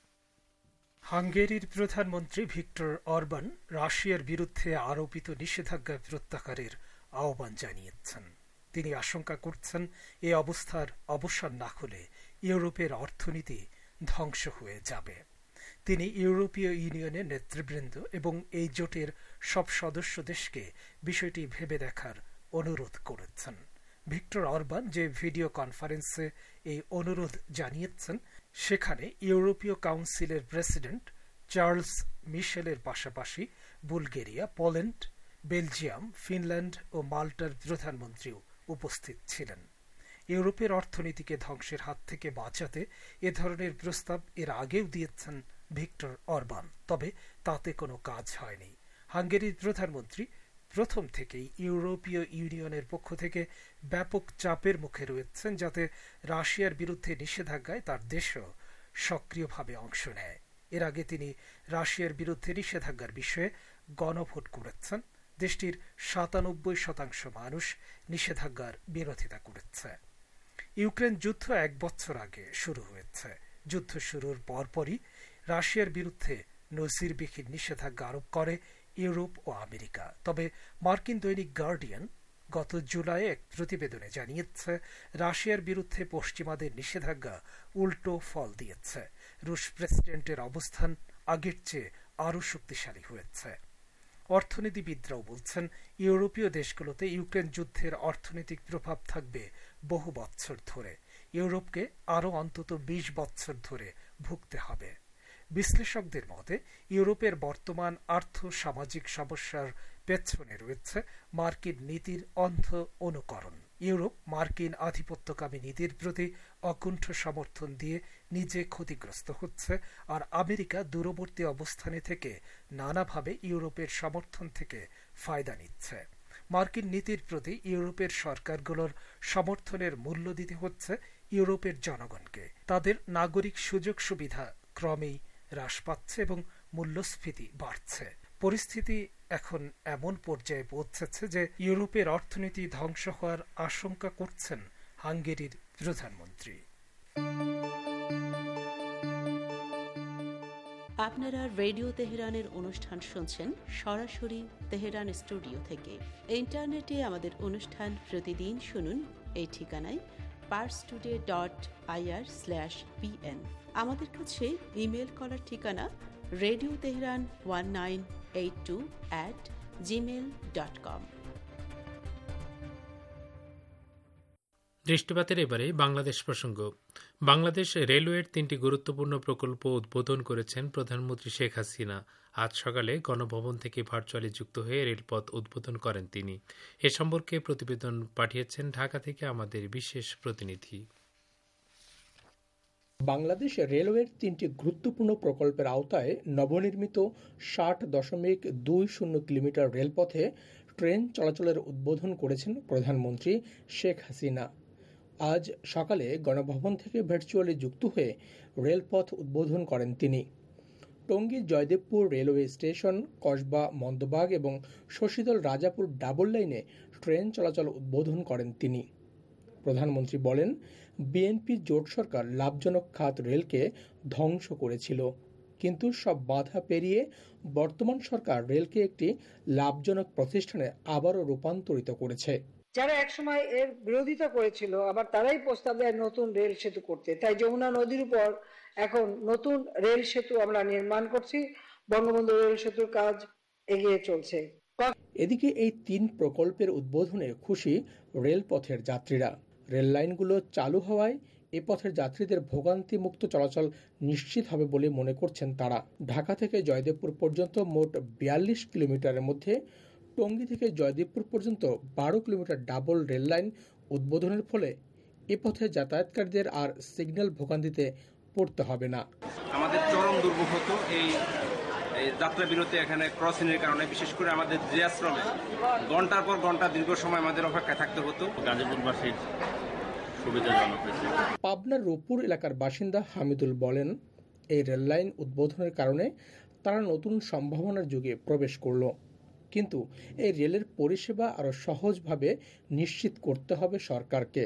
হাঙ্গেরির প্রধানমন্ত্রী ভিক্টর অরবান রাশিয়ার বিরুদ্ধে আরোপিত নিষেধাজ্ঞা প্রত্যাহারের আহ্বান জানিয়েছেন। তিনি আশঙ্কা করছেন, এ অবস্থার অবসান না হলে ইউরোপের অর্থনীতি ধ্বংস হয়ে যাবে। তিনি ইউরোপীয় ইউনিয়নের নেতৃবৃন্দ এবং এই জোটের সব সদস্য দেশকে বিষয়টি ভেবে দেখার অনুরোধ করেছেন। ভিক্টর অরবান যে ভিডিও কনফারেন্সে এই অনুরোধ জানিয়েছেন, সেখানে ইউরোপীয় কাউন্সিলের প্রেসিডেন্ট চার্লস মিশেলের পাশাপাশি বুলগেরিয়া, পোল্যান্ড, বেলজিয়াম, ফিনল্যান্ড ও মাল্টার প্রধানমন্ত্রীও উপস্থিত ছিলেন। ইউরোপের অর্থনীতিকে ধ্বংসের হাত থেকে বাঁচাতে এ ধরনের প্রস্তাব এর আগেও দিয়েছেন ভিক্টর অরবান, তবে তাতে কোনো কাজ হয়নি। হাঙ্গেরির প্রধানমন্ত্রী প্রথম থেকেই ইউরোপীয় ইউনিয়নের পক্ষ থেকে ব্যাপক চাপের মুখে রয়েছেন, যাতে রাশিয়ার বিরুদ্ধে নিষেধাজ্ঞায় তার দেশও সক্রিয়ভাবে অংশ নেয়। এর আগে তিনি রাশিয়ার বিরুদ্ধে নিষেধাজ্ঞার বিষয়ে গণভোট করেছেন। দেশটির সাতানব্বই শতাংশ মানুষ নিষেধাজ্ঞার বিরোধিতা করেছে। ইউক্রেন যুদ্ধ এক বছর আগে শুরু হয়েছে। যুদ্ধ শুরুর পরপরই রাশিয়ার বিরুদ্ধে নজিরবিহীন নিষেধাজ্ঞা আরোপ করে ইউরোপ ও আমেরিকা। তবে মার্কিন দৈনিক গার্ডিয়ান গত জুলাই এক প্রতিবেদনে জানিয়েছে, রাশিয়ার বিরুদ্ধে পশ্চিমাদের নিষেধাজ্ঞা উল্টো ফল দিয়েছে। রুশ প্রেসিডেন্টের অবস্থান আগের চেয়ে আরও শক্তিশালী হয়েছে। অর্থনীতিবিদরাও বলছেন, ইউরোপীয় দেশগুলোতে ইউক্রেন যুদ্ধের অর্থনৈতিক প্রভাব থাকবে বহু বছর ধরে। ইউরোপকে আরও অন্তত বিশ বছর ধরে ভুগতে হবে। বিশ্লেষকদের মতে, ইউরোপের বর্তমান আর্থ সামাজিক সমস্যার পেছনে রয়েছে মার্কিন নীতির অন্ধ অনুকরণ। ইউরোপ মার্কিন আধিপত্যকামী নীতির প্রতি অকুণ্ঠ সমর্থন দিয়ে নিজে ক্ষতিগ্রস্ত হচ্ছে, আর আমেরিকা দূরবর্তী অবস্থানে থেকে নানাভাবে ইউরোপের সমর্থন থেকে ফায়দা নিচ্ছে। মার্কিন নীতির প্রতি ইউরোপের সরকারগুলোর সমর্থনের মূল্য দিতে হচ্ছে ইউরোপের জনগণকে। তাদের নাগরিক সুযোগ সুবিধা ক্রমেই হ্রাস পাচ্ছে এবং মূল্যস্ফীতি বাড়ছে। পরিস্থিতি এখন এমন পর্যায়ে পৌঁছেছে যে ইউরোপের অর্থনীতি ধ্বংস হওয়ার আশঙ্কা করছেন হাঙ্গেরির প্রধানমন্ত্রী। আপনারা রেডিও তেহরানের অনুষ্ঠান শুনছেন সরাসরি তেহরান স্টুডিও থেকে। ইন্টারনেটে আমাদের অনুষ্ঠান প্রতিদিন শুনুন এই ঠিকানায় Pars Today dot IR slash PN. আমাদের কাছে ইমেল করার ঠিকানা radio Tehran one nine eight two at Gmail dot com. দৃষ্টিপাতের এবারে বাংলাদেশ প্রসঙ্গ। বাংলাদেশ রেলওয়ের তিনটি গুরুত্বপূর্ণ প্রকল্প উদ্বোধন করেছেন প্রধানমন্ত্রী শেখ হাসিনা। আজ সকালে গণভবন থেকে ভার্চুয়ালি যুক্ত হয়ে রেলপথ উদ্বোধন করেন তিনি। এ সম্পর্কে প্রতিবেদন পাঠিয়েছেন ঢাকা থেকে আমাদের বিশেষ প্রতিনিধি। বাংলাদেশ রেলওয়ের তিনটি গুরুত্বপূর্ণ প্রকল্পের আওতায় নবনির্মিত ষাট দশমিক দুই শূন্য কিলোমিটার রেলপথে ট্রেন চলাচলের উদ্বোধন করেছেন প্রধানমন্ত্রী শেখ হাসিনা। আজ সকালে গণভবন থেকে ভার্চুয়ালি যুক্ত হয়ে রেলপথ উদ্বোধন করেন তিনি। টঙ্গী জয়দেবপুর রেলওয়ে স্টেশন, কসবা মন্দবাগ এবং শশীদল রাজাপুর ডাবল লাইনে ট্রেন চলাচল উদ্বোধন করেন তিনি। প্রধানমন্ত্রী বলেন, বিএনপি জোট সরকার লাভজনক খাত রেলকে ধ্বংস করেছিল, কিন্তু সব বাধা পেরিয়ে বর্তমান সরকার রেলকে একটি লাভজনক প্রতিষ্ঠানে আবারও রূপান্তরিত করেছে। যারা একসময় এর বিরোধিতা করেছিল আবার তারাই প্রস্তাব দেয় নতুন রেল সেতু করতে। তাই যমুনা নদীর উপর এখন নতুন রেল সেতু আমরা নির্মাণ করছি। বঙ্গবন্ধু রেল সেতুর কাজ এগিয়ে চলছে। এদিকে এই তিন প্রকল্পের উদ্বোধনে খুশি রেলপথের যাত্রীরা। রেল লাইনগুলো চালু হওয়ায় এ পথের যাত্রীদের ভোগান্তি মুক্ত চলাচল নিশ্চিত হবে বলে মনে করছেন তারা। ঢাকা থেকে জয়দেবপুর পর্যন্ত মোট বিয়াল্লিশ কিলোমিটারের মধ্যে টঙ্গী থেকে জয়দেবপুর পর্যন্ত বারো কিলোমিটার ডাবল রেল লাইন উদ্বোধনের ফলে এ পথে যাতায়াতকারীদের আর সিগন্যাল ভোগান্তিতে পড়তে হবে না। আমাদের চরম দুর্ভোগ হতো এই যাত্রা বিরতি এখানে ক্রসিং এর কারণে, বিশেষ করে আমাদের যে আশ্রমে ঘন্টার পর ঘন্টা দীর্ঘ সময় আমাদের অপেক্ষায় থাকতে হতো। গাজীপুরবাসীর সুবিধাজনক হয়েছে। পাবনার রূপপুর এলাকার বাসিন্দা হামিদুল বলেন, এই রেল লাইন উদ্বোধনের কারণে তারা নতুন সম্ভাবনার যুগে প্রবেশ করল, কিন্তু এই রেলের পরিষেবা আরো সহজভাবে নিশ্চিত করতে হবে সরকারকে।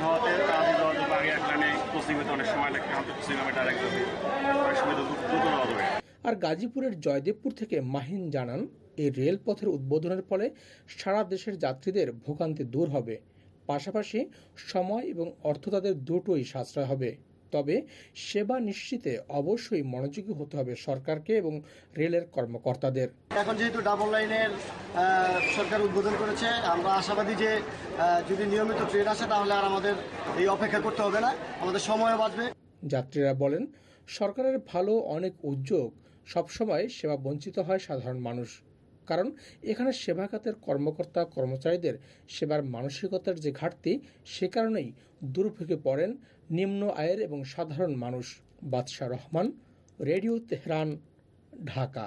আর গাজীপুরের জয়দেবপুর থেকে মাহিন জানান, এই রেলপথের উদ্বোধনের ফলে সারা দেশের যাত্রীদের ভোগান্তি দূর হবে, পাশাপাশি সময় এবং অর্থ তাদের দুটোই সাশ্রয় হবে। তবে সেবা নিশ্চিতে অবশ্যই মনোযোগী হতে হবে সরকারকে এবং রেলের কর্মকর্তাদের। এখন যেহেতু ডাবল লাইনের সরকার উদ্বোধন করেছে, আমরা আশাবাদী যে যদি নিয়মিত ট্রেন আসে তাহলে আর আমাদের এই অপেক্ষা করতে হবে না, আমাদের সময়ও বাঁচবে। যাত্রীরা বলেন, সরকারের ভালো অনেক উদ্যোগ সবসময় সেবা বঞ্চিত হয় সাধারণ মানুষ, কারণ এখানে সেবা খাতের কর্মকর্তা কর্মচারীদের সেবার মানসিকতার যে ঘাটতি, সে কারণেই দুর্ভোগে পড়েন নিম্ন আয়ের এবং সাধারণ মানুষ। বাদশাহ রহমান, রেডিও তেহরান, ঢাকা।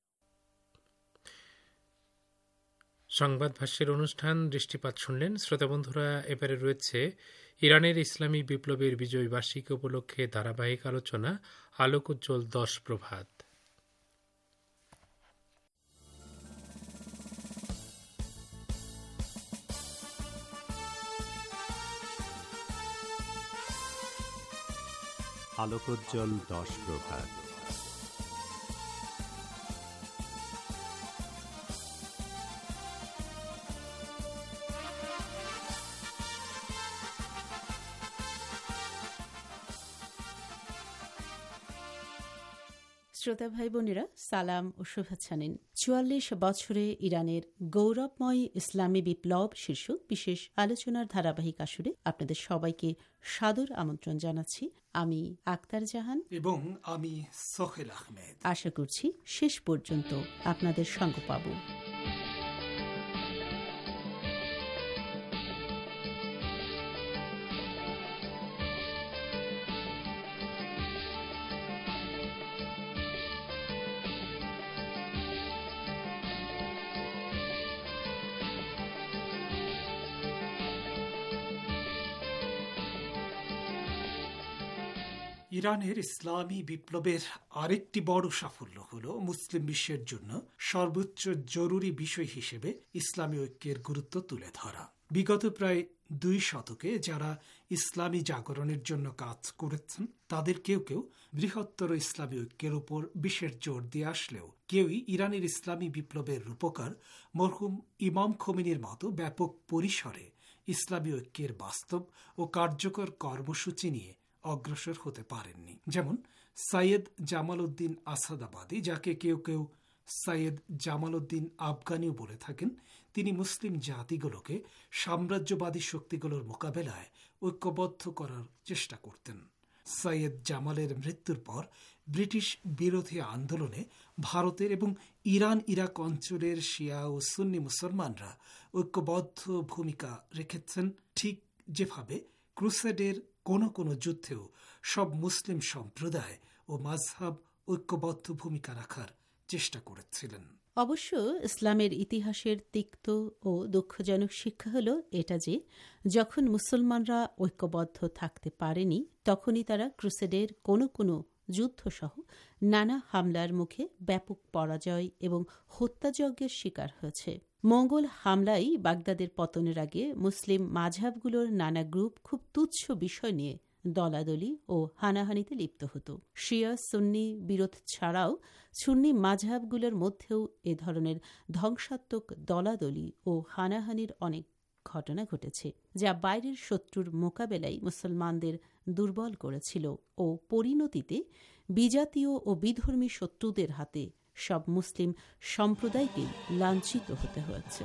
সংবাদ ভাষ্যের অনুষ্ঠান দৃষ্টিপাত শুনলেন। শ্রোতা বন্ধুরা, এবারে রয়েছে ইরানের ইসলামী বিপ্লবের বিজয় বার্ষিকী উপলক্ষে ধারাবাহিক আলোচনা আলোক উজ্জ্বল দশ প্রভাত। আলোকোজ্জ্বল দশ প্রভাত। শ্রোতা ভাই বোনেরা, সালাম ও শুভেচ্ছা নিন। চুয়াল্লিশ বছরে ইরানের গৌরবময় ইসলামী বিপ্লব শীর্ষক বিশেষ আলোচনার ধারাবাহিক আসরে আপনাদের সবাইকে সাদর আমন্ত্রণ জানাচ্ছি। আমি আক্তার জাহান এবং আমি সোহেল আহমেদ। আশা করছি শেষ পর্যন্ত আপনাদের সঙ্গ পাব। ইরানের ইসলামী বিপ্লবের আরেকটি বড় সাফল্য হল মুসলিম বিশ্বের জন্য সর্বোচ্চ জরুরি বিষয় হিসেবে ইসলামী ঐক্যের গুরুত্ব তুলে ধরা। বিগত প্রায় দুই শতকে যারা ইসলামী জাগরণের জন্য কাজ করেছেন তাদের কেউ কেউ বৃহত্তর ইসলামী ঐক্যের উপর বিশেষ জোর দিয়ে আসলেও কেউই ইরানের ইসলামী বিপ্লবের রূপকার মরহুম ইমাম খোমেনির মতো ব্যাপক পরিসরে ইসলামী ঐক্যের বাস্তব ও কার্যকর কর্মসূচি নিয়ে অগ্রসর হতে পারেননি। যেমন সাইয়েদ জামাল উদ্দিন আসাদাবাদী, যাকে কেউ কেউ সাইয়েদ জামাল উদ্দিন আফগানিও বলে থাকেন, তিনি মুসলিম জাতিগুলোকে সাম্রাজ্যবাদী শক্তিগুলোর মোকাবেলায় ঐক্যবদ্ধ করার চেষ্টা করতেন। সাইয়েদ জামালের মৃত্যুর পর ব্রিটিশ বিরোধী আন্দোলনে ভারতের এবং ইরান ইরাক অঞ্চলের শিয়া ও সুন্নি মুসলমানরা ঐক্যবদ্ধ ভূমিকা রেখেছেন, ঠিক যেভাবে ক্রুসেডের কোনো কোনো যুদ্ধেও সব মুসলিম সম্প্রদায় ও মাযহাব ঐক্যবদ্ধ ভূমিকা রাখার চেষ্টা করেছিলেন। অবশ্য ইসলামের ইতিহাসের তিক্ত ও দুঃখজনক শিক্ষা হল এটা যে যখন মুসলমানরা ঐক্যবদ্ধ থাকতে পারেনি তখনই তারা ক্রুসেডের কোনো কোনো যুদ্ধসহ নানা হামলার মুখে ব্যাপক পরাজয় এবং হত্যাযজ্ঞের শিকার হয়েছে। মঙ্গল হামলায় বাগদাদের পতনের আগে মুসলিম মাঝহাবগুলোর নানা গ্রুপ খুব তুচ্ছ বিষয় নিয়ে দলাদলি ও হানাহানিতে লিপ্ত হতো। শিয়া সুন্নি বিরোধ ছাড়াও সুন্নি মাঝহাবগুলোর মধ্যেও এ ধরনের ধ্বংসাত্মক দলাদলি ও হানাহানির অনেক ঘটনা ঘটেছে, যা বাইরের শত্রুর মোকাবেলায় মুসলমানদের দুর্বল করেছিল ও পরিণতিতে বিজাতীয় ও বিধর্মী শত্রুদের হাতে সব মুসলিম সম্প্রদায়কে লাঞ্ছিত হতে হয়েছে।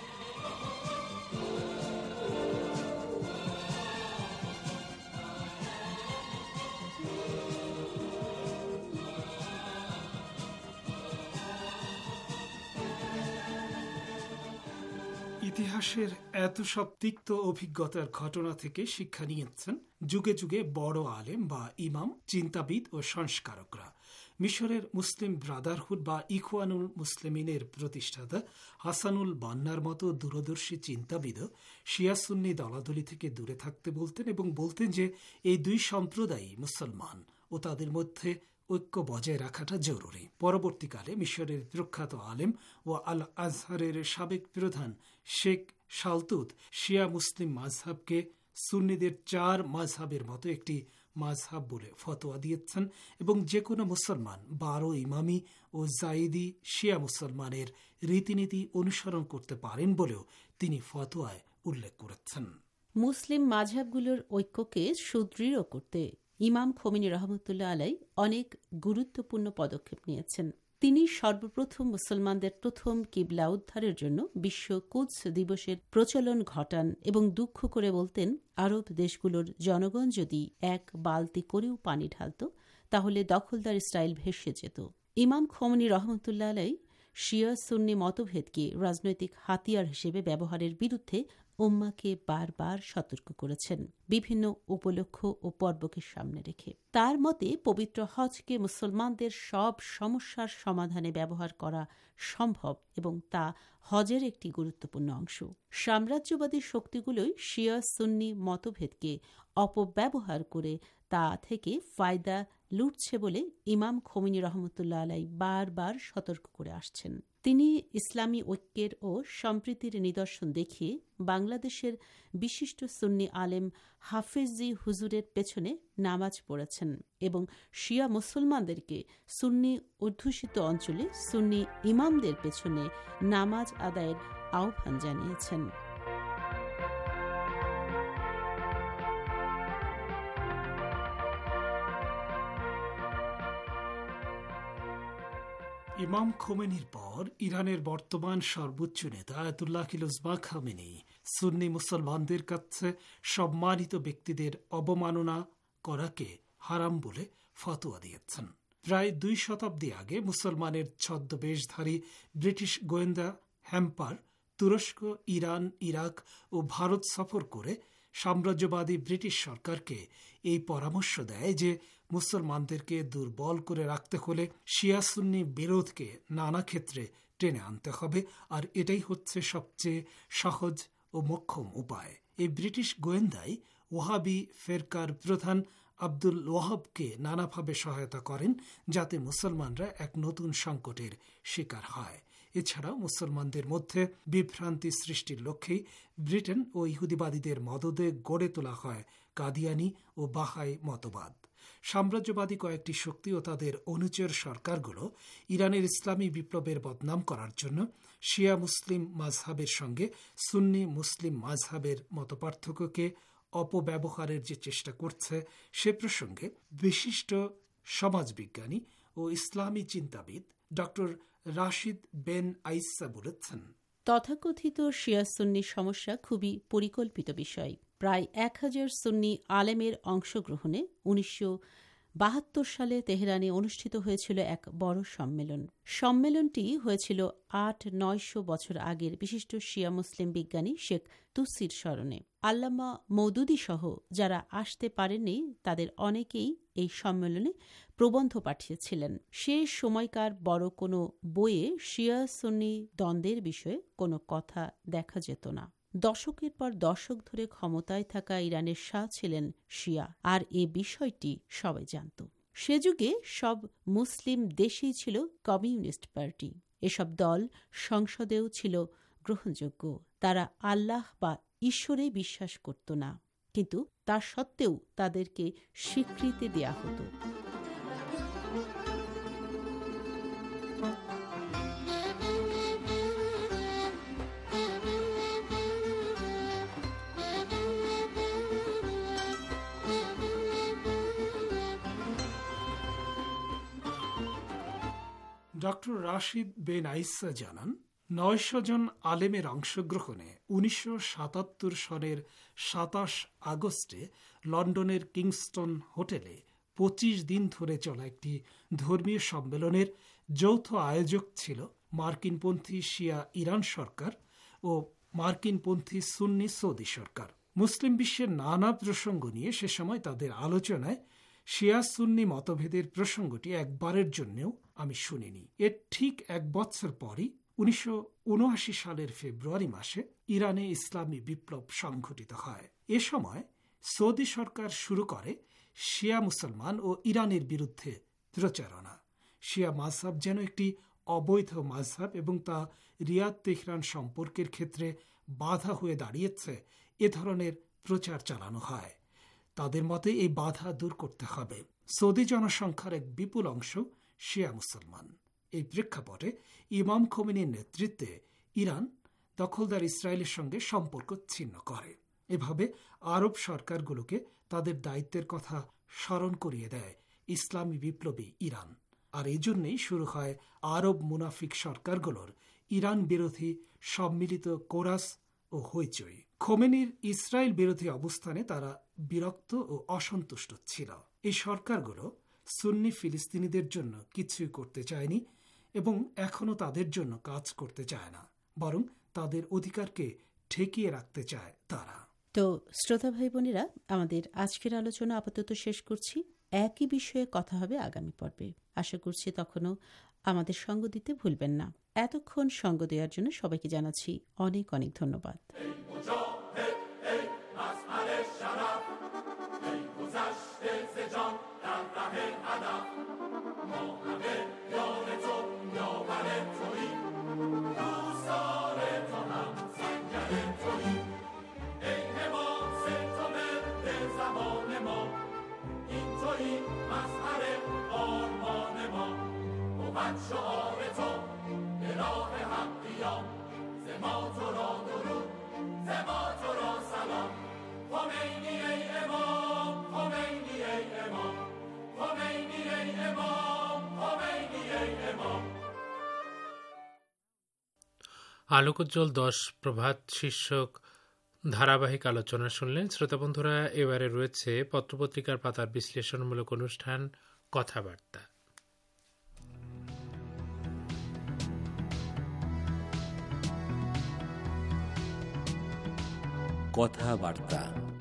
ইতিহাসের এত সব তিক্ত অভিজ্ঞতার ঘটনা থেকে শিক্ষা নিয়েছেন যুগে যুগে বড় আলেম বা ইমাম, চিন্তাবিদ ও সংস্কারকরা। মিশরের মুসলিম ব্রাদারহুড বা ইখওয়ানুল মুসলিমিনের প্রতিষ্ঠাতা হাসানুল বান্নার মতো দূরদর্শী চিন্তাবিদও শিয়া সুন্নি দলাদলি থেকে দূরে থাকতে বলতেন এবং বলতেন যে এই দুই সম্প্রদায়ই মুসলমান ও তাদের মধ্যে ঐক্য বজায় রাখাটা জরুরি। পরবর্তীকালে মিশরের প্রখ্যাত আলেম ও আল আজহারের সাবেক প্রধান শেখ সালতুত শিয়া মুসলিম মাযহাবকে সুন্নিদের চার মাযহাবের মতো একটি মাযহাব বলে ফতোয়া দিয়েছেন এবং যে কোনো মুসলমান বারো ইমামি ও জাইদি শিয়া মুসলমানের রীতিনীতি অনুসরণ করতে পারেন বলেও তিনি ফতোয়ায় উল্লেখ করেছেন। মুসলিম মাযহাবগুলোর ঐক্যকে সুদৃঢ় করতে ইমাম খোমেনি রহমতুল্লাহ আলাই অনেক গুরুত্বপূর্ণ পদক্ষেপ নিয়েছেন। তিনি সর্বপ্রথম মুসলমানদের প্রথম কিবলা উদ্ধারের জন্য বিশ্ব কুদস দিবসের প্রচলন ঘটান এবং দুঃখ করে বলতেন, আরব দেশগুলোর জনগণ যদি এক বালতি করেও পানি ঢালত তাহলে দখলদার ইসরায়েল ভেসে যেত। ইমাম খোমেনি রহমতুল্লাহ আলাই শিয়া সুন্নি মতভেদকে রাজনৈতিক হাতিয়ার হিসেবে ব্যবহারের বিরুদ্ধে উম্মাকে বারবার সতর্ক করেছেন, বিভিন্ন উপলক্ষ ও পর্বকে সামনে রেখে। তার মতে পবিত্র হজকে মুসলমানদের সব সমস্যার সমাধানে ব্যবহার করা সম্ভব এবং তা হজের একটি গুরুত্বপূর্ণ অংশ। সাম্রাজ্যবাদী শক্তিগুলোই শিয়া সুন্নি মতভেদকে অপব্যবহার করে তা থেকে ফায়দা লুটছে বলে ইমাম খোমেনি রহমতুল্লাহ আলাই বারবার সতর্ক করে আসছেন। তিনি ইসলামী ঐক্যের ও সম্প্রীতির নিদর্শন দেখিয়ে বাংলাদেশের বিশিষ্ট সুন্নি আলেম হাফেজি হুজুরের পেছনে নামাজ পড়েছেন এবং শিয়া মুসলমানদেরকে সুন্নি অধ্যুষিত অঞ্চলে সুন্নি ইমামদের পেছনে নামাজ আদায়ের আহ্বান জানিয়েছেন। ইমাম খোমেনির পর ইরানের বর্তমান সর্বোচ্চ নেতা আয়াতুল্লাহ কিলুজমা খামেনি সুন্নি মুসলমানদের কাছে সম্মানিত ব্যক্তিদের অবমাননা করাকে হারাম বলে ফতোয়া দিয়েছেন। প্রায় দুই শতাব্দী আগে মুসলমানের ছদ্মবেশধারী ব্রিটিশ গোয়েন্দা হ্যাম্পার তুরস্ক, ইরান, ইরাক ও ভারত সফর করে সাম্রাজ্যবাদী ব্রিটিশ সরকারকে এই পরামর্শ দেয় যে মুসলমানদেরকে দুর্বল করে রাখতে হলে শিয়া সুন্নি বিরোধকে নানা ক্ষেত্রে টেনে আনতে হবে, আর এটাই হচ্ছে সবচেয়ে সহজ ও মোক্ষম উপায়। এই ব্রিটিশ গোয়েন্দাই ওয়াহাবি ফেরকার প্রধান আব্দুল ওয়াহাবকে নানাভাবে সহায়তা করেন যাতে মুসলমানরা এক নতুন সংকটের শিকার হয়। এছাড়াও মুসলমানদের মধ্যে বিভ্রান্তি সৃষ্টির লক্ষ্যেই ব্রিটেন ও ইহুদিবাদীদের মদদে গড়ে তোলা হয় কাদিয়ানি ও বাহাই মতবাদ। সাম্রাজ্যবাদী কয়েকটি শক্তি ও তাদের অনুচর সরকারগুলো ইরানের ইসলামী বিপ্লবের বদনাম করার জন্য শিয়া মুসলিম মাযহাবের সঙ্গে সুন্নি মুসলিম মাযহাবের মতপার্থক্যকে অপব্যবহারের যে চেষ্টা করছে সে প্রসঙ্গে বিশিষ্ট সমাজবিজ্ঞানী ও ইসলামী চিন্তাবিদ ডক্টর রাশিদ বেন আইসা বলেছেন, তথাকথিত শিয়া সুন্নি সমস্যা খুবই পরিকল্পিত বিষয়। প্রায় এক হাজার সুন্নি আলেমের অংশগ্রহণে উনিশশো বাহাত্তর সালে তেহরানে অনুষ্ঠিত হয়েছিল এক বড় সম্মেলন। সম্মেলনটি হয়েছিল আট নয়শো বছর আগের বিশিষ্ট শিয়া মুসলিম বিজ্ঞানী শেখ তুসির স্মরণে। আল্লামা মৌদুদি সহ যারা আসতে পারেননি তাদের অনেকেই এই সম্মেলনে প্রবন্ধ পাঠিয়েছিলেন। সে সময়কার বড় কোনো বইয়ে শিয়া সুন্নি দ্বন্দ্বের বিষয়ে কোনো কথা দেখা যেত না। দশকের পর দশক ধরে ক্ষমতায় থাকা ইরানের শাহ ছিলেন শিয়া, আর এ বিষয়টি সবাই জানত। সে যুগে সব মুসলিম দেশেই ছিল কমিউনিস্ট পার্টি। এসব দল সংসদেও ছিল গ্রহণযোগ্য। তারা আল্লাহ বা ঈশ্বরে বিশ্বাস করত না, কিন্তু তা সত্ত্বেও তাদেরকে স্বীকৃতি দেয়া হতো। ডক্টর রাশিদ বেন আইসা জানান, নয়শো জন আলেমের অংশগ্রহণে উনিশশো সাতাত্তর সনের সাতাশ আগস্টে লন্ডনের কিংস্টন হোটেলে পঁচিশ দিন ধরে চলা একটি ধর্মীয় সম্মেলনের যৌথ আয়োজক ছিল মার্কিনপন্থী শিয়া ইরান সরকার ও মার্কিনপন্থী সুন্নি সৌদি সরকার। মুসলিম বিশ্বের নানা প্রসঙ্গ নিয়ে সে সময় তাদের আলোচনায় শিয়া সুন্নি মতভেদের প্রসঙ্গটি একবারের জন্যও আমি শুনিনি। এর ঠিক এক বছর পরই উনিশশো উনআশি সালের ফেব্রুয়ারি মাসে ইরানে ইসলামী বিপ্লব সংঘটিত হয়। এ সময় সৌদি সরকার শুরু করে শিয়া মুসলমান ও ইরানের বিরুদ্ধে প্রচারণা। শিয়া মাযহাব যেন একটি অবৈধ মাযহাব এবং তা রিয়াদ তেহরান সম্পর্কের ক্ষেত্রে বাধা হয়ে দাঁড়িয়েছে, এ ধরনের প্রচার চালানো হয়। তাদের মতে এই বাধা দূর করতে হবে। সৌদি জনসংখ্যার এক বিপুল অংশ শিয়া মুসলমান। এই প্রেক্ষাপটে ইমাম খোমেনির নেতৃত্বে ইরান দখলদার ইসরায়েলের সঙ্গে সম্পর্ক ছিন্ন করে। এভাবে আরব সরকারগুলোকে তাদের দায়িত্বের কথা স্মরণ করিয়ে দেয় ইসলামী বিপ্লবী ইরান। আর এই জন্যই শুরু হয় আরব মুনাফিক সরকারগুলোর ইরান বিরোধী সম্মিলিত কোরাস ও হইচই। খোমেনির ইসরায়েল বিরোধী অবস্থানে তারা বিরক্ত ও অসন্তুষ্ট ছিল। এই সরকারগুলো সুন্নি ফিলিস্তিনিদের জন্য কিছুই করতে চায়নি এবং এখনো তাদের জন্য কাজ করতে চায় না, বরং তাদের অধিকারকে ঠেকিয়ে রাখতে চায় তারা। তো শ্রোতা ভাই বোনেরা, আমাদের আজকের আলোচনা আপাতত শেষ করছি। একই বিষয়ে কথা হবে আগামী পর্বে। আশা করছি তখনও আমাদের সঙ্গ দিতে ভুলবেন না। এতক্ষণ সঙ্গ দেওয়ার জন্য সবাইকে জানাচ্ছি অনেক অনেক ধন্যবাদ। আলোকোজ্জ্বল দশ প্রভাত শীর্ষক ধারাবাহিক আলোচনা শুনলেন। শ্রোতা বন্ধুরা, এবারে রয়েছে পত্রপত্রিকার পাতার বিশ্লেষণমূলক অনুষ্ঠান কথাবার্তা। কথাবার্তা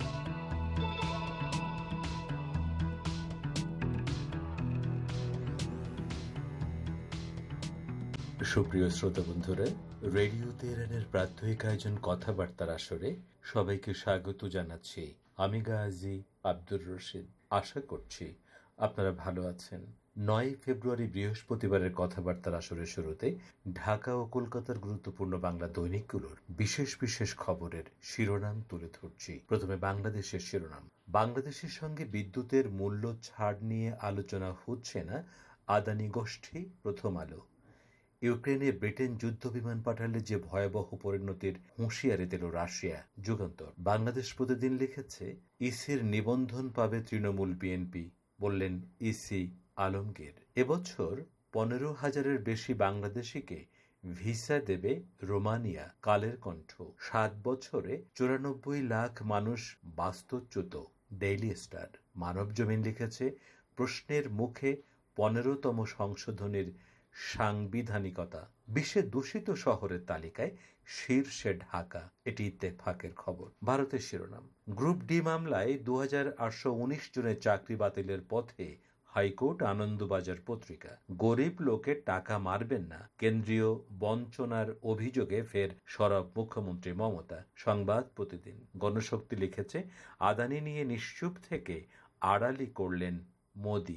সুপ্রিয় শ্রোতা বন্ধুরা, রেডিও তেহরানের প্রাত্যহিক আয়োজন কথাবার্তার আসরে সবাইকে স্বাগত জানাচ্ছি। আমি গাজী আব্দুর রশিদ। আশা করছি আপনারা ভালো আছেন। নয় ফেব্রুয়ারি বৃহস্পতিবারের কথাবার্তার আসরের শুরুতে ঢাকা ও কলকাতার গুরুত্বপূর্ণ বাংলা দৈনিকগুলোর বিশেষ বিশেষ খবরের শিরোনাম তুলে ধরছি। প্রথমে বাংলাদেশের শিরোনাম। বাংলাদেশের সঙ্গে বিদ্যুতের মূল্য ছাড় নিয়ে আলোচনা হচ্ছে না, আদানি গোষ্ঠী। প্রথম আলো। ইউক্রেনে ব্রিটেন যুদ্ধ বিমান পাঠালে যে ভয়াবহ পরিণতির হুঁশিয়ারি দিল রাশিয়া। যুগান্তর। বাংলাদেশ প্রতিদিন লিখেছে, ইসির নিবন্ধন পাবে তৃণমূল বিএনপি, বললেন ইসি আলমগীর। এবছর পনেরো হাজারের বেশি বাংলাদেশিকে ভিসা দেবে রোমানিয়া। কালের কণ্ঠ। সাত বছরে চুরানব্বই লাখ মানুষ বাস্তুচ্যুত। Daily star. মানব জমিন লিখেছে, প্রশ্নের মুখে পনেরোতম সংশোধনীর সাংবিধানিকতা। বিশ্বের দূষিত শহরের তালিকায় শীর্ষে ঢাকা। এটি ইত্তেফাকের খবর। ভারতের শিরোনাম। গ্রুপ ডি মামলায় দু হাজার আটশো উনিশ জনের চাকরি বাতিলের পথে হাইকোর্ট। আনন্দবাজার পত্রিকা। গরিব লোকের টাকা মারবেন না, কেন্দ্রীয় বঞ্চনার অভিযোগে ফের সরব মুখ্যমন্ত্রী মমতা। সংবাদ প্রতিদিন। গণশক্তি লিখেছে, আদানি নিয়ে নিশ্চুপ থেকে আড়ালি করলেন মোদি।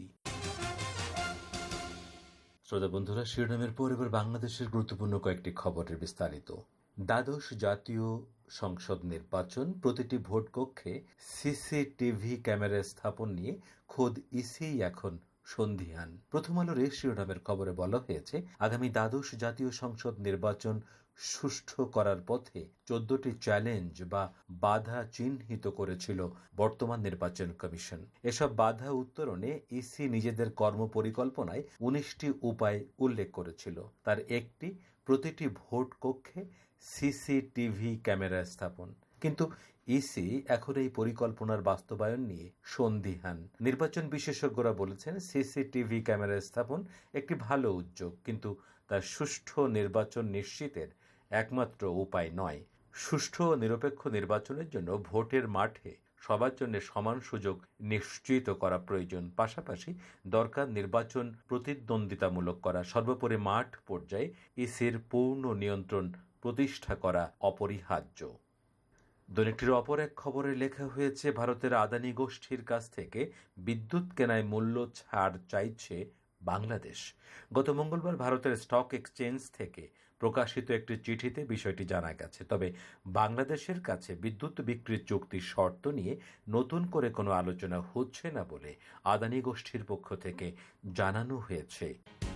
শ্রোতা বন্ধুরা, শিরোনামের পর এবার বাংলাদেশের গুরুত্বপূর্ণ কয়েকটি খবরের বিস্তারিত। দ্বাদশ জাতীয় সংসদ নির্বাচন। প্রতিটি ভোট কক্ষে সিসিটিভি ক্যামেরা স্থাপন নিয়ে খোদ ইসি এখন সন্দিহান। প্রথম আলোর এই শিরোনামের খবরে বলা হয়েছে, আগামী দ্বাদশ জাতীয় সংসদ নির্বাচন সুষ্ঠু করার পথে চোদ্দটি চ্যালেঞ্জ বা বাধা চিহ্নিত করেছিল বর্তমান নির্বাচন কমিশন। এসব বাধা উত্তরণে ইসি নিজেদের কর্মপরিকল্পনায় উনিশটি উপায় উল্লেখ করেছিল। তার একটি, প্রতিটি ভোট কক্ষে সিসিটিভি ক্যামেরা স্থাপন। কিন্তু ইসি এখন এই পরিকল্পনার বাস্তবায়ন নিয়ে সন্দিহান। নির্বাচন বিশেষজ্ঞরা বলেছেন, সিসিটিভি ক্যামেরা স্থাপন একটি ভালো উদ্যোগ, কিন্তু তার সুষ্ঠু নির্বাচন নিশ্চিতের একমাত্র উপায় নয়। সুষ্ঠু ও নিরপেক্ষ নির্বাচনের জন্য ভোটের মাঠে সবার জন্য সমান সুযোগ নিশ্চিত করা প্রয়োজন। পাশাপাশি দরকার নির্বাচন প্রতিদ্বন্দ্বিতামূলক করা। সর্বোপরি মাঠ পর্যায়ে ইসির পূর্ণ নিয়ন্ত্রণ প্রতিষ্ঠা করা অপরিহার্য। দৈনিকটির অপর এক খবরে লেখা হয়েছে, ভারতের আদানি গোষ্ঠীর কাছ থেকে বিদ্যুৎ কেনায় মূল্য ছাড় চাইছে বাংলাদেশ। গত মঙ্গলবার ভারতের স্টক এক্সচেঞ্জ থেকে প্রকাশিত একটি চিঠিতে বিষয়টি জানা গেছে। তবে বাংলাদেশের কাছে বিদ্যুৎ বিক্রির চুক্তির শর্ত নিয়ে নতুন করে কোনো আলোচনা হচ্ছে না বলে আদানি গোষ্ঠীর পক্ষ থেকে জানানো হয়েছে।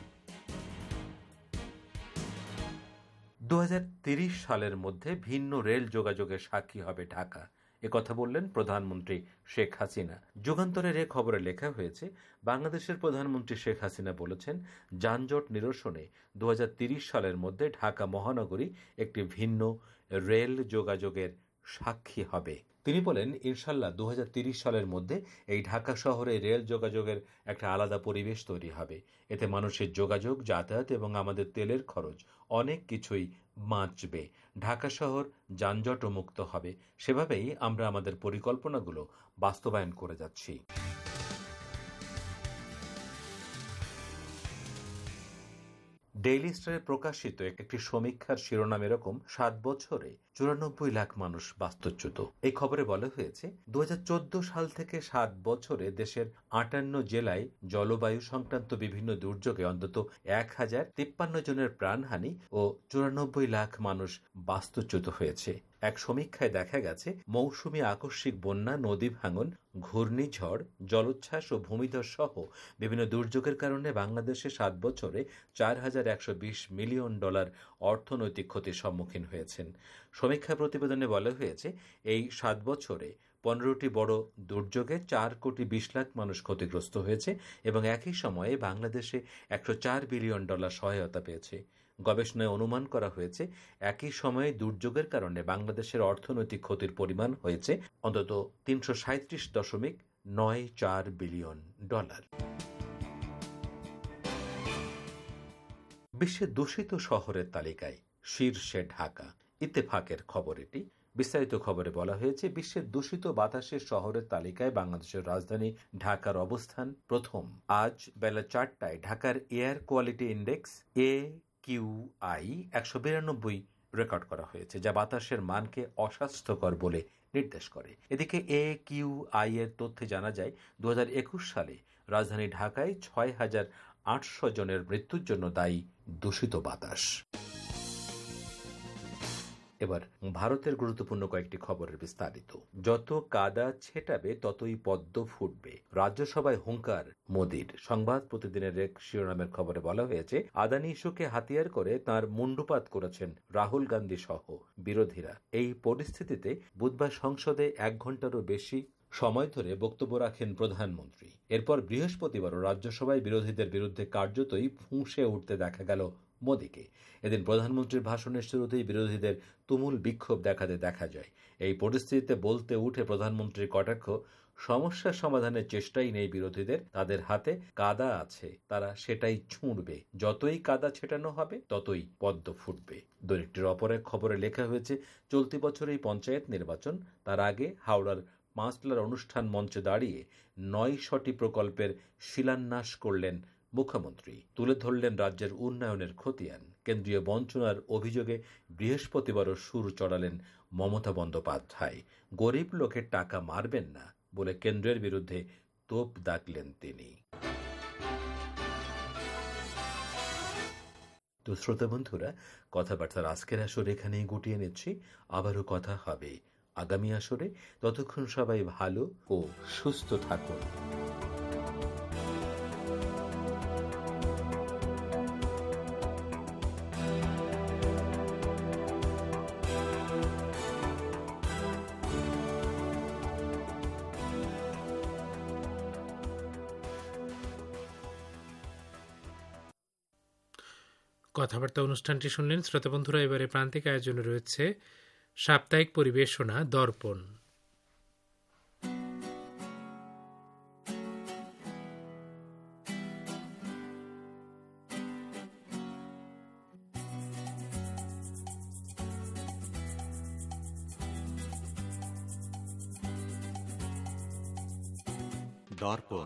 দু হাজার তিরিশ সালের মধ্যে ভিন্ন রেল যোগাযোগের সাক্ষী হবে ঢাকা, একথা বললেন প্রধানমন্ত্রী শেখ হাসিনা। যুগান্তরের এ খবরে লেখা হয়েছে, বাংলাদেশের প্রধানমন্ত্রী শেখ হাসিনা বলেছেন, যানজট নিরসনে দু হাজার তিরিশ সালের মধ্যে ঢাকা মহানগরী একটি ভিন্ন রেল যোগাযোগের সাক্ষী হবে। তিনি বলেন, ইনশাল্লাহ দু হাজার তিরিশ সালের মধ্যে এই ঢাকা শহরে রেল যোগাযোগের একটা আলাদা পরিবেশ তৈরি হবে। এতে মানুষের যোগাযোগ, যাতায়াত এবং আমাদের তেলের খরচ অনেক কিছুই বাঁচবে। ঢাকা শহর যানজট মুক্ত হবে। সেভাবেই আমরা আমাদের পরিকল্পনাগুলো বাস্তবায়ন করে যাচ্ছি। ডেইলি স্টারে প্রকাশিত একটি সমীক্ষার শিরোনাম এরকম, সাত বছরে চুরানব্বই লাখ মানুষ বাস্তুচ্যুত। এই খবরে বলা হয়েছে, দু হাজার চোদ্দ সাল থেকে সাত বছরে দেশের আটান্ন জেলায় জলবায়ু সংক্রান্ত বিভিন্ন দুর্যোগে অন্তত এক হাজার তিপ্পান্ন জনের প্রাণহানি ও চুরানব্বই লাখ মানুষ বাস্তুচ্যুত হয়েছে। এক সমীক্ষায় দেখা গেছে, মৌসুমী আকস্মিক বন্যা, নদী ভাঙন, ঘূর্ণিঝড়, জলোচ্ছ্বাস ও ভূমিধস সহ বিভিন্ন দুর্যোগের কারণে বাংলাদেশে সাত বছরে চার হাজার একশো বিশ মিলিয়ন ডলার অর্থনৈতিক ক্ষতির সম্মুখীন হয়েছেন। সমীক্ষা প্রতিবেদনে বলা হয়েছে, এই সাত বছরে পনেরোটি বড় দুর্যোগে চার কোটি বিশ লাখ মানুষ ক্ষতিগ্রস্ত হয়েছে এবং একই সময়ে বাংলাদেশে একশো চার বিলিয়ন ডলার সহায়তা পেয়েছে। গবেষণায় অনুমান করা হয়েছে, একই সময়ে দুর্যোগের কারণে বাংলাদেশের অর্থনৈতিক ক্ষতির পরিমাণ হয়েছে অন্তত তিনশো সাঁত্রিশ দশমিক নয় চার বিলিয়ন ডলার। বিশ্বের দূষিত শহরের তালিকায় শীর্ষে ঢাকা, ইত্তেফাকের খবর এটি। বিস্তারিত খবরে বলা হয়েছে, বিশ্বের দূষিত বাতাসের শহরের তালিকায় বাংলাদেশের রাজধানী ঢাকার অবস্থান প্রথম। আজ বেলা চারটায় ঢাকার air quality index A Q I একশো বিরানব্বই রেকর্ড করা হয়েছে, যা বাতাসের মানকে অস্বাস্থ্যকর বলে নির্দেশ করে। এদিকে এ কিউ আই এর তথ্যে জানা যায়, দু হাজার একুশ সালে রাজধানী ঢাকায় ছয় হাজার আটশো জনের মৃত্যুর জন্য দায়ী দূষিত বাতাস। এবার ভারতের গুরুত্বপূর্ণ কয়েকটি খবরের বিস্তারিত। যত কাদা ছেটাবে ততই পদ্ম ফুটবে, রাজ্যসভায় হুঙ্কার মোদির। সংবাদ প্রতিদিনের এক শিরোনামের খবরে বলা হয়েছে, আদানি ইস্যুকে হাতিয়ার করে তাঁর মুন্ডুপাত করেছেন রাহুল গান্ধী সহ বিরোধীরা। এই পরিস্থিতিতে বুধবার সংসদে এক ঘন্টারও বেশি সময় ধরে বক্তব্য রাখেন প্রধানমন্ত্রী। এরপর বৃহস্পতিবারও রাজ্যসভায় বিরোধীদের বিরুদ্ধে কার্যতই ফুঁসে উঠতে দেখা গেল মোদীকে। এদিন প্রধানমন্ত্রীর ভাষণের শুরুতেই বিরোধীদের তুমুল বিক্ষোভ দেখাতে দেখা যায়। এই পরিস্থিতিতে বলতে উঠে প্রধানমন্ত্রীর কটাক্ষ, সমস্যা সমাধানের চেষ্টাই নেই বিরোধীদের, তাদের হাতে কাদা আছে, তারা সেটাই ছুঁড়বে, যতই কাদা ছেটানো হবে ততই পদ্ম ফুটবে। দৈনিকটির অপর এক খবরে লেখা হয়েছে, চলতি বছরেই পঞ্চায়েত নির্বাচন, তার আগে হাওড়ার পাঁচলার অনুষ্ঠান মঞ্চে দাঁড়িয়ে নয়শটি প্রকল্পের শিলান্যাস করলেন মুখ্যমন্ত্রী। তুলে ধরলেন রাজ্যের উন্নয়নের খতিয়ান। কেন্দ্রীয় বঞ্চনার অভিযোগে বৃহস্পতিবারও সুর চড়ালেন মমতা বন্দ্যোপাধ্যায়। গরিব লোকের টাকা মারবেন না বলে কেন্দ্রের বিরুদ্ধে তোপ দাগলেন তিনি। তো শ্রোতা বন্ধুরা, কথাবার্তার আজকের আসর এখানেই গুটিয়ে নিচ্ছি। আবারও কথা হবে আগামী আসরে। ততক্ষণ সবাই ভালো ও সুস্থ থাকুন। কথাবার্তা অনুষ্ঠানটি শুনলেন শ্রোতা বন্ধুরা। এবারে প্রান্তিক আয়োজনে রয়েছে সাপ্তাহিক পরিবেশনা দর্পণ। দর্পণ।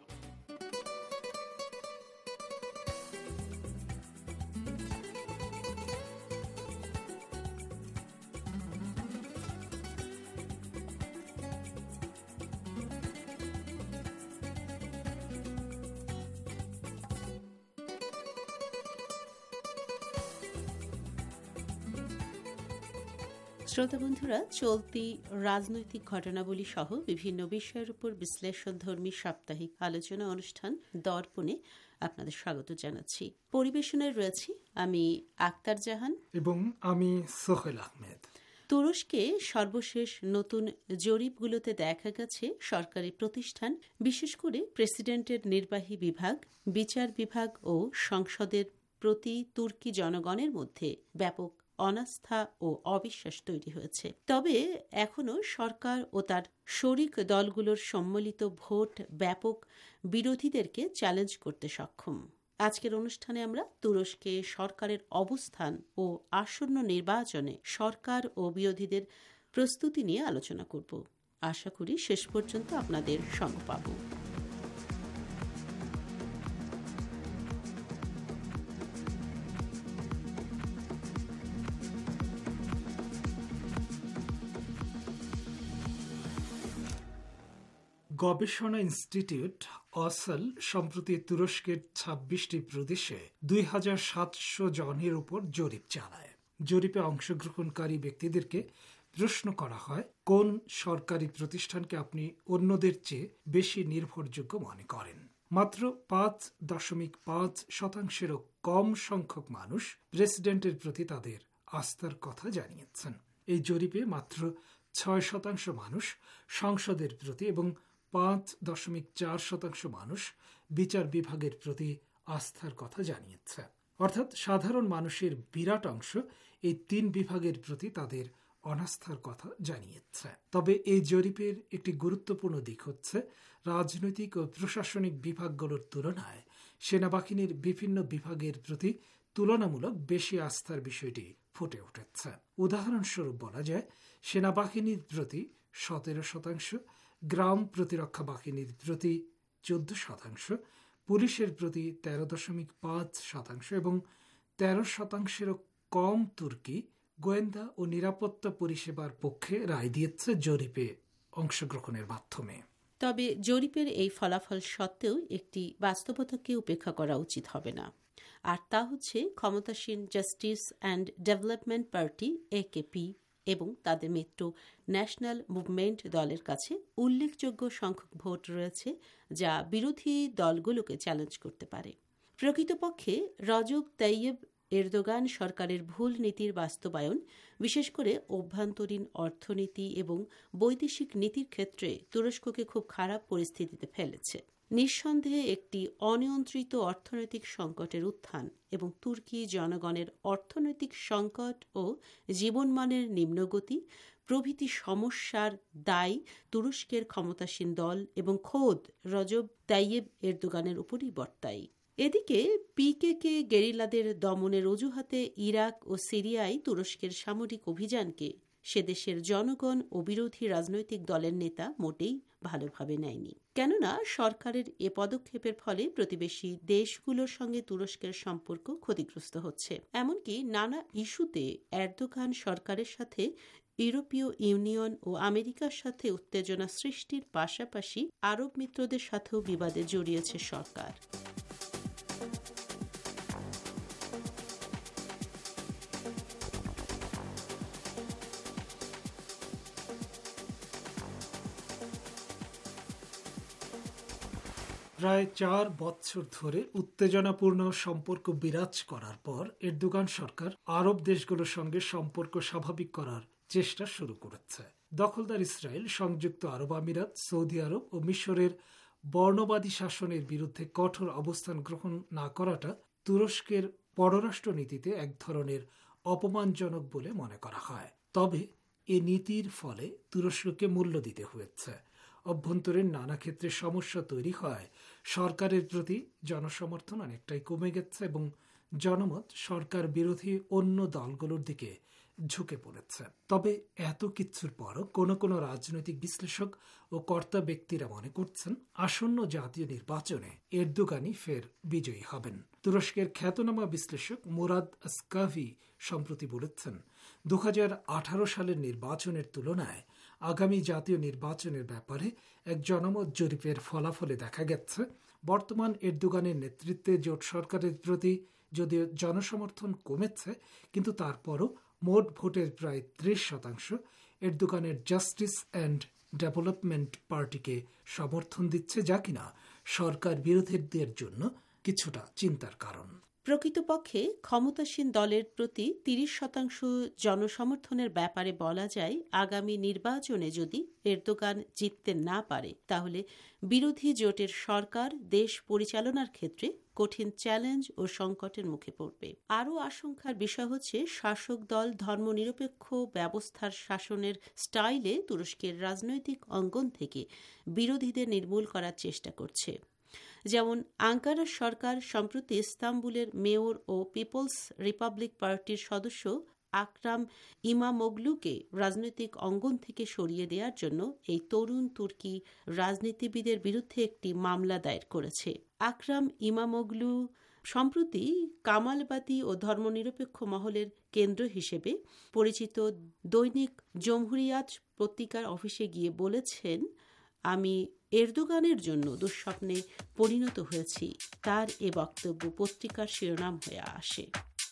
শ্রোতা বন্ধুরা, চলতি রাজনৈতিক ঘটনাবলী সহ বিভিন্ন বিষয়ের উপর বিশ্লেষণধর্মী সাপ্তাহিক আলোচনা অনুষ্ঠান দর্পণে আপনাদের স্বাগত জানাচ্ছি। পরিবেশনায় রয়েছি আমি আক্তার জাহান এবং আমি সোহেল আহমেদ। তুরস্কে সর্বশেষ নতুন জরিপগুলোতে দেখা গেছে সরকারি প্রতিষ্ঠান, বিশেষ করে প্রেসিডেন্টের নির্বাহী বিভাগ, বিচার বিভাগ ও সংসদের প্রতি তুর্কি জনগণের মধ্যে ব্যাপক অনাস্থা ও অবিশ্বাস তৈরি হয়েছে। তবে এখনও সরকার ও তার শরিক দলগুলোর সম্মিলিত ভোট ব্যাপক বিরোধীদেরকে চ্যালেঞ্জ করতে সক্ষম। আজকের অনুষ্ঠানে আমরা তুরস্কে সরকারের অবস্থান ও আসন্ন নির্বাচনে সরকার ও বিরোধীদের প্রস্তুতি নিয়ে আলোচনা করব। আশা করি শেষ পর্যন্ত আপনাদের সঙ্গ পাব। গবেষণা ইনস্টিটিউট অসল সম্প্রতি তুরস্কের ছাব্বিশটি প্রদেশে দুই হাজার সাতশো জনের উপর জরিপ চালায়। জরিপে অংশগ্রহণকারী ব্যক্তিদেরকে প্রশ্ন করা হয়, কোন সরকারি প্রতিষ্ঠানকে আপনি অন্যদের চেয়ে বেশি নির্ভরযোগ্য মনে করেন। মাত্র পাঁচ দশমিক পাঁচ শতাংশেরও কম সংখ্যক মানুষ প্রেসিডেন্টের প্রতি তাদের আস্থার কথা জানিয়েছেন। এই জরিপে মাত্র ছয় শতাংশ মানুষ সংসদের প্রতি এবং পাঁচ দশমিক চার শতাংশ মানুষ বিচার বিভাগের প্রতি আস্থার কথা জানিয়েছে। অর্থাৎ সাধারণ মানুষের বিরাট অংশ এই তিন বিভাগের প্রতি তাদের অনাস্থার কথা জানিয়েছে। তবে এই জরিপের একটি গুরুত্বপূর্ণ দিক হচ্ছে, রাজনৈতিক ও প্রশাসনিক বিভাগগুলোর তুলনায় সেনাবাহিনীর বিভিন্ন বিভাগের প্রতি তুলনামূলক বেশি আস্থার বিষয়টি ফুটে উঠেছে। উদাহরণস্বরূপ বলা যায়, সেনাবাহিনীর প্রতি সতেরো শতাংশ, গ্রাম প্রতিরক্ষা বাহিনীর প্রতি চোদ্দ শতাংশ, পুলিশের প্রতি তেরো দশমিক পাঁচ শতাংশ এবং তেরো শতাংশেরও কম তুর্কি গোয়েন্দা ও নিরাপত্তা পরিষেবার পক্ষে রায় দিয়েছে জরিপে অংশগ্রহণের মাধ্যমে। তবে জরিপের এই ফলাফল সত্ত্বেও একটি বাস্তবতাকে উপেক্ষা করা উচিত হবে না, আর তা হচ্ছে ক্ষমতাসীন justice and development party AKP এবং তাদের মিত্র ন্যাশনাল মুভমেন্ট দলের কাছে উল্লেখযোগ্য সংখ্যক ভোট রয়েছে যা বিরোধী দলগুলোকে চ্যালেঞ্জ করতে পারে। প্রকৃতপক্ষে রজব তাইয়েব এরদোগান সরকারের ভুল নীতির বাস্তবায়ন, বিশেষ করে অভ্যন্তরীণ অর্থনীতি এবং বৈদেশিক নীতির ক্ষেত্রে তুরস্ককে খুব খারাপ পরিস্থিতিতে ফেলেছে। নিঃসন্দেহে একটি অনিয়ন্ত্রিত অর্থনৈতিক সংকটের উত্থান এবং তুর্কি জনগণের অর্থনৈতিক সংকট ও জীবনমানের নিম্নগতি প্রভৃতি সমস্যার দায় তুরস্কের ক্ষমতাসীন দল এবং খোদ রজব তাইয়েব এরদোগানের উপরই বর্তায়। এদিকে পিকেকে গেরিলাদের দমনের অজুহাতে ইরাক ও সিরিয়ায় তুরস্কের সামরিক অভিযানকে সেদেশের জনগণ ও বিরোধী রাজনৈতিক দলের নেতা মোটেই ভালোভাবে নেয়নি। কেননা সরকারের এ পদক্ষেপের ফলে প্রতিবেশী দেশগুলোর সঙ্গে তুরস্কের সম্পর্ক ক্ষতিগ্রস্ত হচ্ছে। এমনকি নানা ইস্যুতে এরদোগান সরকারের সাথে ইউরোপীয় ইউনিয়ন ও আমেরিকার সাথে উত্তেজনা সৃষ্টির পাশাপাশি আরব মিত্রদের সাথেও বিবাদে জড়িয়েছে সরকার। প্রায় চার বছর ধরে উত্তেজনাপূর্ণ সম্পর্ক বিরাজ করার পর এরদোগান সরকার আরব দেশগুলোর সঙ্গে সম্পর্ক স্বাভাবিক করার চেষ্টা শুরু করেছে। দখলদার ইসরায়েল, সংযুক্ত আরব আমিরাত, সৌদি আরব ও মিশরের বর্ণবাদী শাসনের বিরুদ্ধে কঠোর অবস্থান গ্রহণ না করাটা তুরস্কের পররাষ্ট্র নীতিতে এক ধরনের অপমানজনক বলে মনে করা হয়। তবে এ নীতির ফলে তুরস্ককে মূল্য দিতে হয়েছে। অভ্যন্তরীণ নানা ক্ষেত্রে সমস্যা তৈরি হয়, সরকারের প্রতি জনসমর্থন অনেকটাই কমে গেছে এবং জনমত সরকার বিরোধী অন্য দলগুলোর দিকে ঝুঁকে পড়েছে। তবে এত কিছুর পরও কোনো কোনো রাজনৈতিক বিশ্লেষক ও কর্তা ব্যক্তিরা মনে করছেন আসন্ন জাতীয় নির্বাচনে এরদোগানই ফের বিজয়ী হবেন। তুরস্কের খ্যাতনামা বিশ্লেষক মুরাদ আসকাভি সম্প্রতি বলেছেন, দু হাজার আঠারো সালের নির্বাচনের তুলনায় আগামী জাতীয় নির্বাচনের ব্যাপারে এক জনমত জরিপের ফলাফলে দেখা গেছে বর্তমান এরদোগানের নেতৃত্বে জোট সরকারের প্রতি যদিও জনসমর্থন কমেছে, কিন্তু তারপরও মোট ভোটের প্রায় ত্রিশ শতাংশ এরদোগানের জাস্টিস অ্যান্ড ডেভেলপমেন্ট পার্টিকে সমর্থন দিচ্ছে, যা কিনা সরকার বিরোধীদের জন্য কিছুটা চিন্তার কারণ। প্রকৃতপক্ষে ক্ষমতাসীন দলের প্রতি তিরিশ শতাংশ জনসমর্থনের ব্যাপারে বলা যায়, আগামী নির্বাচনে যদি এরদোগান জিততে না পারে তাহলে বিরোধী জোটের সরকার দেশ পরিচালনার ক্ষেত্রে কঠিন চ্যালেঞ্জ ও সংকটের মুখে পড়বে। আরও আশঙ্কার বিষয় হচ্ছে শাসক দল ধর্মনিরপেক্ষ ব্যবস্থার শাসনের স্টাইলে তুরস্কের রাজনৈতিক অঙ্গন থেকে বিরোধীদের নির্মূল করার চেষ্টা করছে। যেমন আঙ্কারার সরকার সম্প্রতি ইস্তাম্বুলের মেয়র ও পিপলস রিপাবলিক পার্টির সদস্য আকরাম ইমামোগলুকে রাজনৈতিক অঙ্গন থেকে সরিয়ে দেওয়ার জন্য এই তরুণ তুর্কি রাজনীতিবিদের বিরুদ্ধে একটি মামলা দায়ের করেছে। আকরাম ইমামোগলু সম্প্রতি কামালবাদী ও ধর্মনিরপেক্ষ মহলের কেন্দ্র হিসেবে পরিচিত দৈনিক জমহুরিয়াত পত্রিকার অফিসে গিয়ে বলেছেন, আমি এরদোগানের জন্য দুঃস্বপ্নে পরিণত হয়েছি। তার এ বক্তব্য পত্রিকার শিরোনাম হয়ে আসে।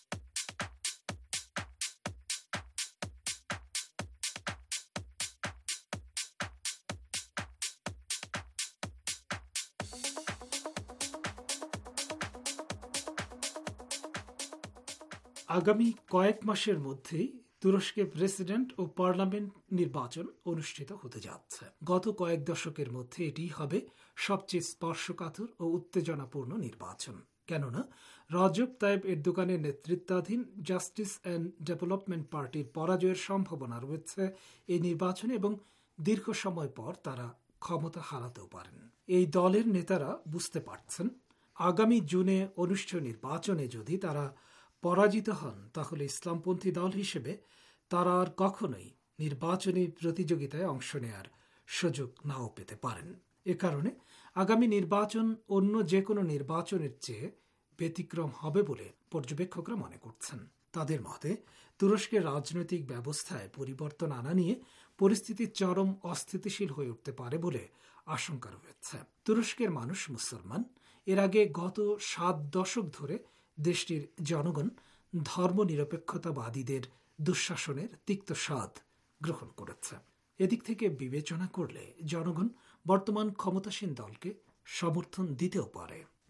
আগামী কয়েক মাসের মধ্যেই তুরস্কের প্রেসিডেন্ট ও পার্লামেন্ট নির্বাচন অনুষ্ঠিত হতে যাচ্ছে। গত কয়েক দশকের মধ্যে এটি হবে সবচেয়ে স্পর্শকাতর ও উত্তেজনাপূর্ণ নির্বাচন। কেননা রজব তাইব এরদোগানের নেতৃত্বাধীন জাস্টিস অ্যান্ড ডেভেলপমেন্ট পার্টির পরাজয়ের সম্ভাবনা রয়েছে এই নির্বাচনে এবং দীর্ঘ সময় পর তারা ক্ষমতা হারাতেও পারেন। এই দলের নেতারা বুঝতে পারছেন আগামী জুনে অনুষ্ঠেয় নির্বাচনে যদি তারা পরাজিত হন তাহলে ইসলামপন্থী দল হিসেবে তারা আর কখনোই নির্বাচনী প্রতিযোগিতায় অংশ নেয়ার সুযোগ নাও পেতে পারেন। এ কারণে আগামী নির্বাচন অন্য যে কোনো নির্বাচনের চেয়ে ব্যতিক্রম হবে বলে পর্যবেক্ষকরা মনে করছেন। তাদের মতে তুরস্কের রাজনৈতিক ব্যবস্থায় পরিবর্তন আনা নিয়ে পরিস্থিতি চরম অস্থিতিশীল হয়ে উঠতে পারে বলে আশঙ্কা রয়েছে। তুরস্কের মানুষ মুসলমান। এর আগে গত সাত দশক ধরে দেশটির জনগণ ধর্মনিরপেক্ষতাবাদীদের দুঃশাসনের তিক্ত স্বাদ গ্রহণ করেছে। এদিক থেকে বিবেচনা করলে জনগণ বর্তমান ক্ষমতাসীন দলকে সমর্থন দিতেও পারে।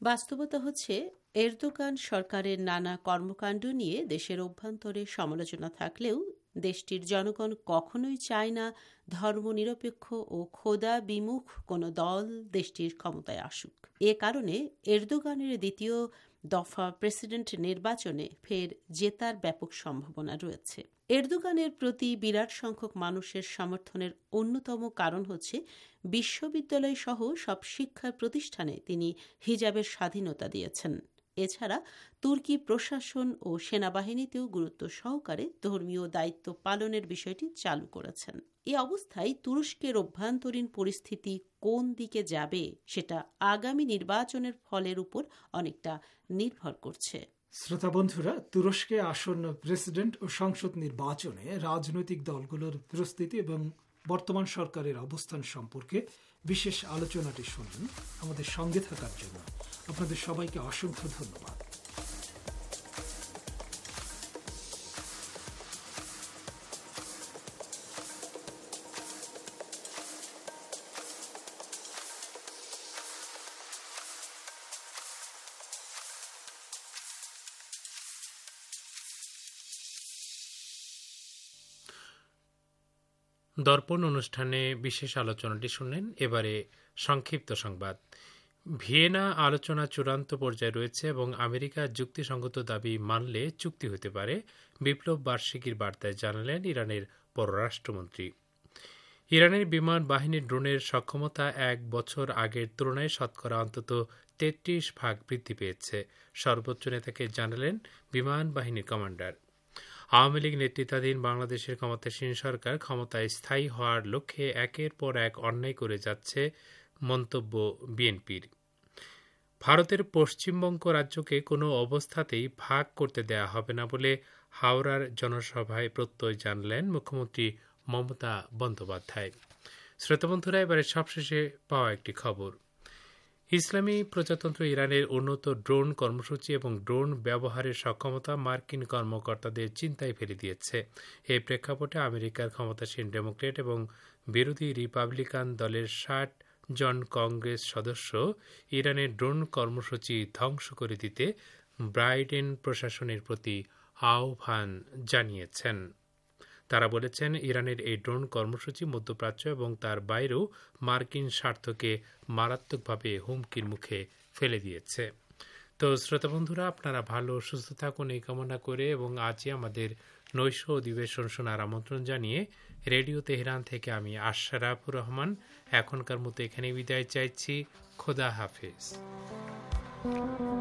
বাস্তবতা হচ্ছে এরদোগান সরকারের নানা কর্মকাণ্ড নিয়ে দেশের অভ্যন্তরে সমালোচনা থাকলেও দেশটির জনগণ কখনোই চায় না ধর্মনিরপেক্ষ ও খোদা বিমুখ কোনো দল দেশটির ক্ষমতায় আসুক। এ কারণে এরদোগানের দ্বিতীয় দফা প্রেসিডেন্ট নির্বাচনে ফের জেতার ব্যাপক সম্ভাবনা রয়েছে। এরদোগানের প্রতি বিরাট সংখ্যক মানুষের সমর্থনের অন্যতম কারণ হচ্ছে বিশ্ববিদ্যালয় সহ সব শিক্ষা প্রতিষ্ঠানে তিনি হিজাবের স্বাধীনতা দিয়েছেন। এছাড়া তুর্কি প্রশাসন ও সেনাবাহিনীতেও গুরুত্ব সহকারে ধর্মীয় দায়িত্ব পালনের বিষয়টি চালু করেছেন। এ অবস্থায় তুরস্কের অভ্যন্তরীণ পরিস্থিতি কোন দিকে যাবে সেটা আগামী নির্বাচনের ফলের উপর অনেকটা নির্ভর করছে। শ্রোতা বন্ধুরা, তুরস্কে আসন্ন প্রেসিডেন্ট ও সংসদ নির্বাচনে রাজনৈতিক দলগুলোর প্রস্তুতি এবং বর্তমান সরকারের অবস্থান সম্পর্কে বিশেষ আলোচনাটি শুনলেন। আমাদের সঙ্গে থাকার জন্য আপনাদের সবাইকে অসংখ্য ধন্যবাদ। দর্পণ অনুষ্ঠানে বিশেষ আলোচনাটি শুনলেন। এবারে সংক্ষিপ্ত সংবাদ। ভিয়েনা আলোচনা চূড়ান্ত পর্যায়ে রয়েছে এবং আমেরিকার যুক্তিসঙ্গত দাবি মানলে চুক্তি হতে পারে, বিপ্লব বার্ষিকীর বার্তায় জানালেন ইরানের পররাষ্ট্রমন্ত্রী। ইরানের বিমান বাহিনীর ড্রোনের সক্ষমতা এক বছর আগের তুলনায় শতকরা অন্তত তেত্রিশ ভাগ বৃদ্ধি পেয়েছে, সর্বোচ্চ নেতাকে জানালেন বিমান বাহিনীর কমান্ডার। আওয়ামী লীগ নেতৃত্বাধীন বাংলাদেশের ক্ষমতাসীন সরকার ক্ষমতায় স্থায়ী হওয়ার লক্ষ্যে একের পর এক অন্যায় করে যাচ্ছে, মন্তব্য বিএনপির। ভারতের পশ্চিমবঙ্গ রাজ্যকে কোনো অবস্থাতেই ভাগ করতে দেয়া হবে না বলে হাওড়ার জনসভায় প্রত্যয় জানলেন মুখ্যমন্ত্রী মমতা বন্দ্যোপাধ্যায়। শ্রোতাবন্ধুরা, এবারে সবশেষে পাওয়া একটি খবর। ইসলামী প্রজাতন্ত্র ইরানের উন্নত ড্রোন কর্মসূচি এবং ড্রোন ব্যবহারের সক্ষমতা মার্কিন কর্মকর্তাদের চিন্তায় ফেলে দিয়েছে। এই প্রেক্ষাপটে আমেরিকার ক্ষমতাসীন ডেমোক্রেট এবং বিরোধী রিপাবলিকান দলের ষাট জন কংগ্রেস সদস্য ইরানের ড্রোন কর্মসূচি ধ্বংস করে দিতে বাইডেন প্রশাসনের প্রতি আহ্বান জানিয়েছেন। তারা বলেছেন, ইরানের এই ড্রোন কর্মসূচি মধ্যপ্রাচ্য এবং তার বাইরেও মার্কিন স্বার্থকে মারাত্মকভাবে হুমকির মুখে ফেলে দিয়েছে। তো শ্রোতাবন্ধুরা, আপনারা ভালো সুস্থ থাকুন এই কামনা করে এবং আজই আমাদের নৈশ অধিবেশন শোনার আমন্ত্রণ জানিয়ে রেডিও তেহরান থেকে আমি আশরাফুর রহমান এখনকার মতো এখানে বিদায় চাইছি। খোদা হাফেজ।